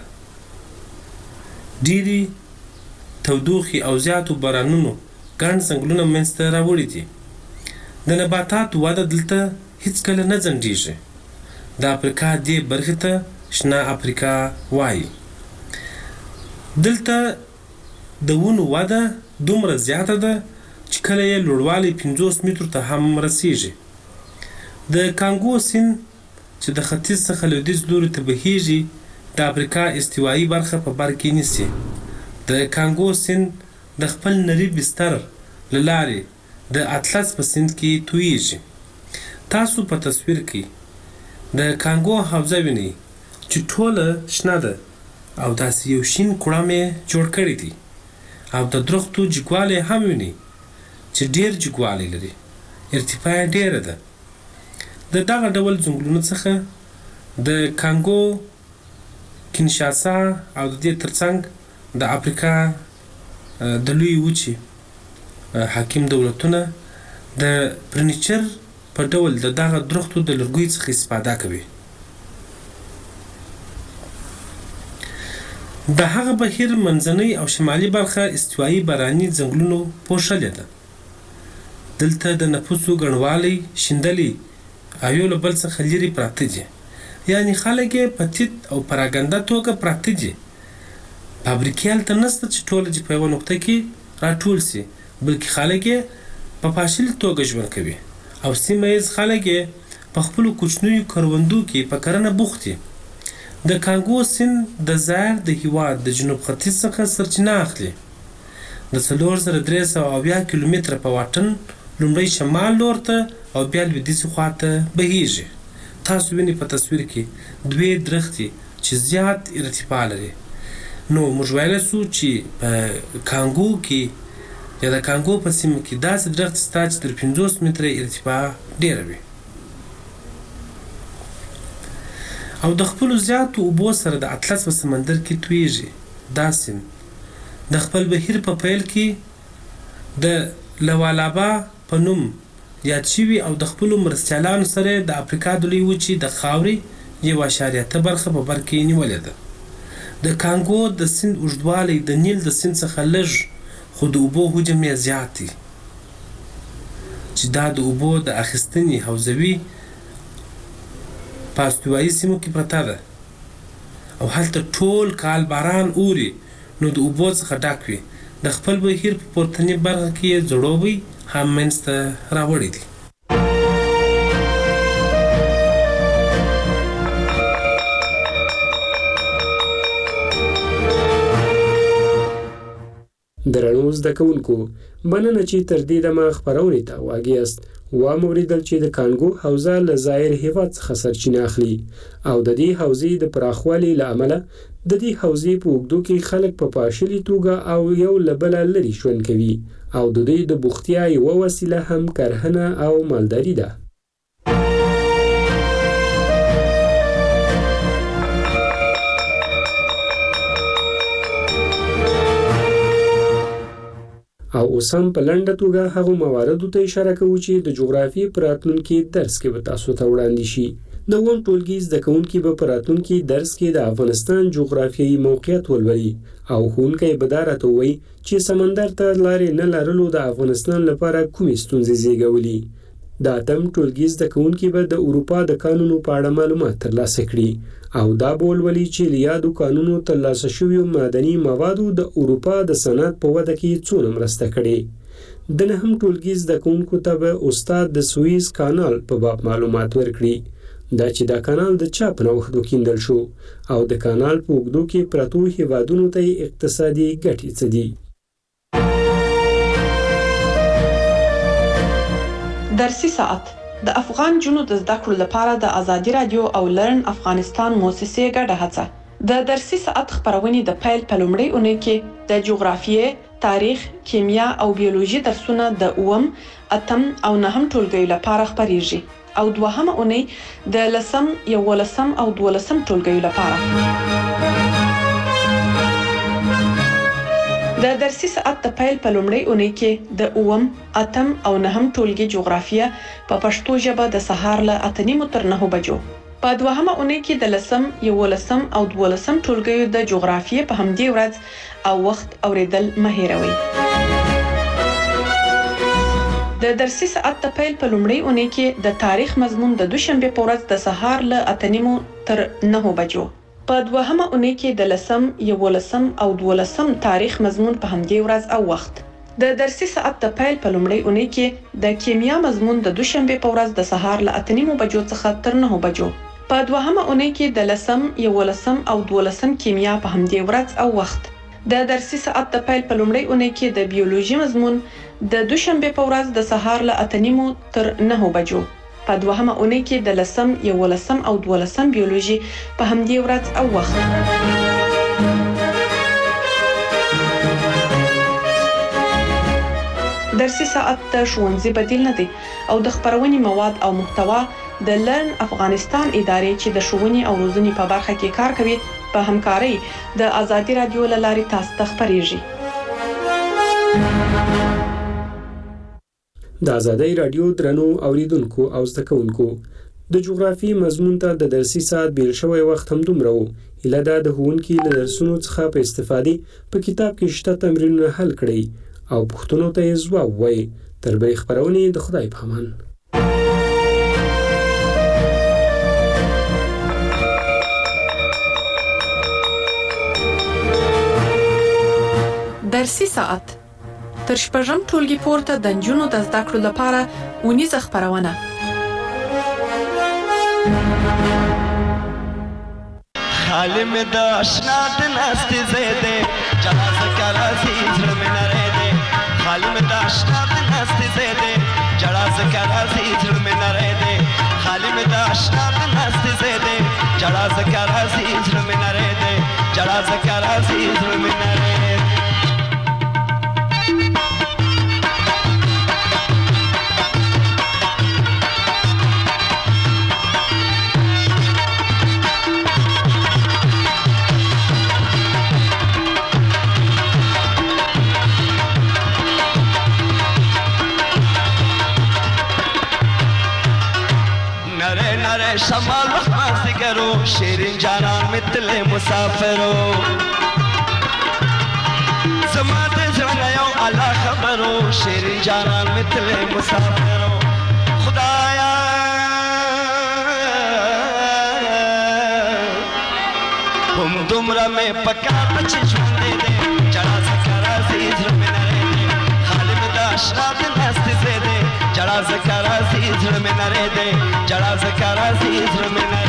ډېری تودوخي او زیاتو بارانونو ګڼ ځنګلونه منځته راوړي دي. د نباتاتو وده دلته هیڅ کله نه ځنډیږي. د افریقا دې برخې ته شنه افریقا وایي. دلته د ونو وده دومره زیاته ده چې کله یې لوړوالی پنځوس مترو ته هم رسیږي. د کانګو سیند چې د ختیځ څخه لویدیځ لوري ته بهیږي د افریقا استوایي برخه په بر کې نیسي. د کانګو سیند د خپل نري بستر له لارې د اطلس په سیند کې تویږي. تاسو په تصویر کې د کانګو حوزه وینئ چې ټوله شنه ده او داسې یو شین کوړم یې جوړ کړی دی او د درختو جګوالی هم وینئ چې ډېر جګوالی لري. ارتفاع یې ډېره ده. د دغه ډول ځنګلونو څخه د کانګو، کینشاسا او د دې ترڅنګ د افریقا د لوی وچې حاکم دولتونه د فرنیچر په ډول د دغه درختو د لرګیو څخه استفاده کوي. د هغه بهیر منځنۍ او شمالي برخه استوایي باراني ځنګلونو پوښلې ده. دلته د نفوسو ګڼوالی شیندلي او یو له بل څخه لرې پراته دي، یعنې خلک یې په تیت او پراګنده توګه پراته دي. فابریکې هلته نشته چې ټوله دې په یوه نقطه کې راټول سي، بلکې خلک یې په پاشلې توګه ژوند کوي او سیمه ییز خلک یې په خپلو کوچنیو کروندو کې په کرنه بوخت دي. د کانګو سیند د زایر د هیواد د جنوب ختیځ څخه سرچینه اخلي. د څلور زره درې سوه اویا کیلومتره په واټن لومړی شمال لور ته او بیا لویدیځې خوا ته بهیږي. تاسو وینئ په تصویر کې دوې درختې چې زیات ارتفاع لري. نو موږ ویلی سو چې په کانګو کې یا د کانګو په سیمه کې داسې درخت شته چې تر پنځوس متره ارتفاع ډېره وي او د خپلو زیاتو اوبو سره د اطلس په سمندر کې تویږي. دا سیند د خپل بهیر په پیل کې د لوالابا په نوم یاد شوي او د خپلو مرستیالانو سره د افریقا د لوی وچې د خاورې یو اشاریه اته برخه په بر کې نیولې ده. د کانګو د سیند اوږدوالی د نیل د سیند څخه لږ خو د اوبو حجم یې زیات دی چې دا د اوبو د اخیستنې حوزوي په استوایي سیمو کې پرته ده او هلته ټول کال باران اوري نو د اوبو څخه ډک وي. د خپل بهیر په پورتنۍ برخه کې یې ځړوبی هم منځته راوړی دی. درنو زده کوونکو، مننه چې تر دې دمه خپرونې ته واږ یاست. واوریدل چې د کانګو حوزه له ظاهر هیواد څخه سرچینه اخلي او د دې حوزې د پراخوالي له امله د دې حوزې په اوږدو کې خلک په پاشلي توګه او یو له بله لرې ژوند کوي او د دوی د بوختیا یوه وسیله هم کرهنه او مالداري ده. او اوس هم په لنډه توګه هغو مواردو ته اشاره کوو چې د جغرافیې په راتلونکي درس کې به تاسو ته وړاندې شي. د اووم ټولګي زده کوونکي به په راتلونکي درس کې د افغانستان جغرافیایي موقعیت ولولي او ښوونکی به دا راته ووایي چې سمندر ته لارې نه لرلو د افغانستان لپاره کومې ستونزې زیږولي. د اتم ټولګي زده کوونکي به د اروپا د قانونو په اړه معلومات ترلاسه کړي او دا به ولولي چې له یادو قانونو ترلاسه شویو معدني موادو د اروپا د صنعت په وده کې څونه مرسته کړې. د نهم ټولګي زده کوونکو ته به استاد د سویز کانال په باب معلومات ورکړي، دا چې دا کانال د چا په نوښت وکیندل شو او د کانال په اوږدو کې پرتو هیوادونو ته اقتصادي ګټې څه دي. درسي ساعت د افغان جنو د زده کړو لپاره د ازادي رادیو او لرن افغانستان موسسې ګډه هڅه. د درسي ساعت خبرونې د پیل په لومړۍ اونۍ کې د جغرافیې، تاریخ، کیمیا او بیولوژي درسونه د اووم، اتم او نهم ټولګیو لپاره خپریږي او دوهمه اونۍ د لسم، یولسم او دولسم ټولګیو لپاره. د درسي ساعت د پیل په لومړۍ اونۍ کې د اووم، اتم او نهم ټولګي جغرافیه په پښتو ژبه د سهار له اته نیمو تر نهو بجو. په دوهمه اونۍ کې د لسم، یولسم او دولسم ټولګیو د جغرافیې په همدې ورځ او وخت اوریدل مه هیروئ. د درسي ساعت د پیل په لومړۍ اونۍ کې د تاریخ مضمون د دوشنبه په ورځ د سهار له اته نیمو تر نهو بجو. په دوهمه اونۍ کې د لسم، یولسم او دولسم تاریخ مضمون په همدې ورځ او وخت. د درسي ساعت د پیل په لومړۍ اونۍ کې د کیمیا مضمون د دوشنبه په ورځ د سهار له اته نیمو بجو څخه تر نهو بجو. په دوهمه اونۍ کې د لسم، یولسم او دولسم کیمیا په همدې ورځ او وخت. د درسي ساعت د پیل په لومړۍ اونۍ کې د بیولوژي مضمون د دوشنبه په ورځ د سهار له اته نیمو تر نهو بجو. په دوهمه اونۍ کې د لسم، یولسم او دولسم بیولوژي په همدې ورځ او وخت. درسي ساعت د ښوونځي بدیل نه دی او د خبرونې مواد او محتوا د لرن افغانستان ادارې چې د ښوونې او روزنې په برخه کې کار کوي په همکارۍ د ازادي رادیو له لارې تاسو ته خپریږي. د ازادي رادیو درنو اوریدونکو او زده کوونکو، د جغرافي مضمون ته د درسي ساعت بیل شوی وخت هم دومره و. هیله ده د ښوونکي له درسونو څخه په استفادې په کتاب کې شته تمرینونه حل کړئ او پوښتنو ته یې ځواب ووایئ. تر بلې خپرونې د خدای په امان. درسي ساعت تر شپږم ټولګي پورته د نجونو د زده کړو لپاره اونیزه خپرونه. خالی میں دا اشنا دناستی زیدے جلا زکر عزیز رمین ریدے خالی میں دا اشنا دناستی زیدے جلا زکر عزیز رمین ریدے خالی میں دا اشنا دناستی زیدے جلا زکر عزیز رمین ریدے جلا زکر عزیز رمین ریدے. मैं शमाल वख्मासी करो शेरिन जानान मितले मुसाफिरो समाते जंगायो अल्लाह खबरो शेरिन जानान मितले मुसाफिरो खुदाया हम दुमरा में पका बच्चे छुंदे दे जड़ा सकरा सीध में नरे दे खालिम दाशरात नस्ती से दे जड़ा सकरा सीध में नरे दे जड़ा सकरा सीध में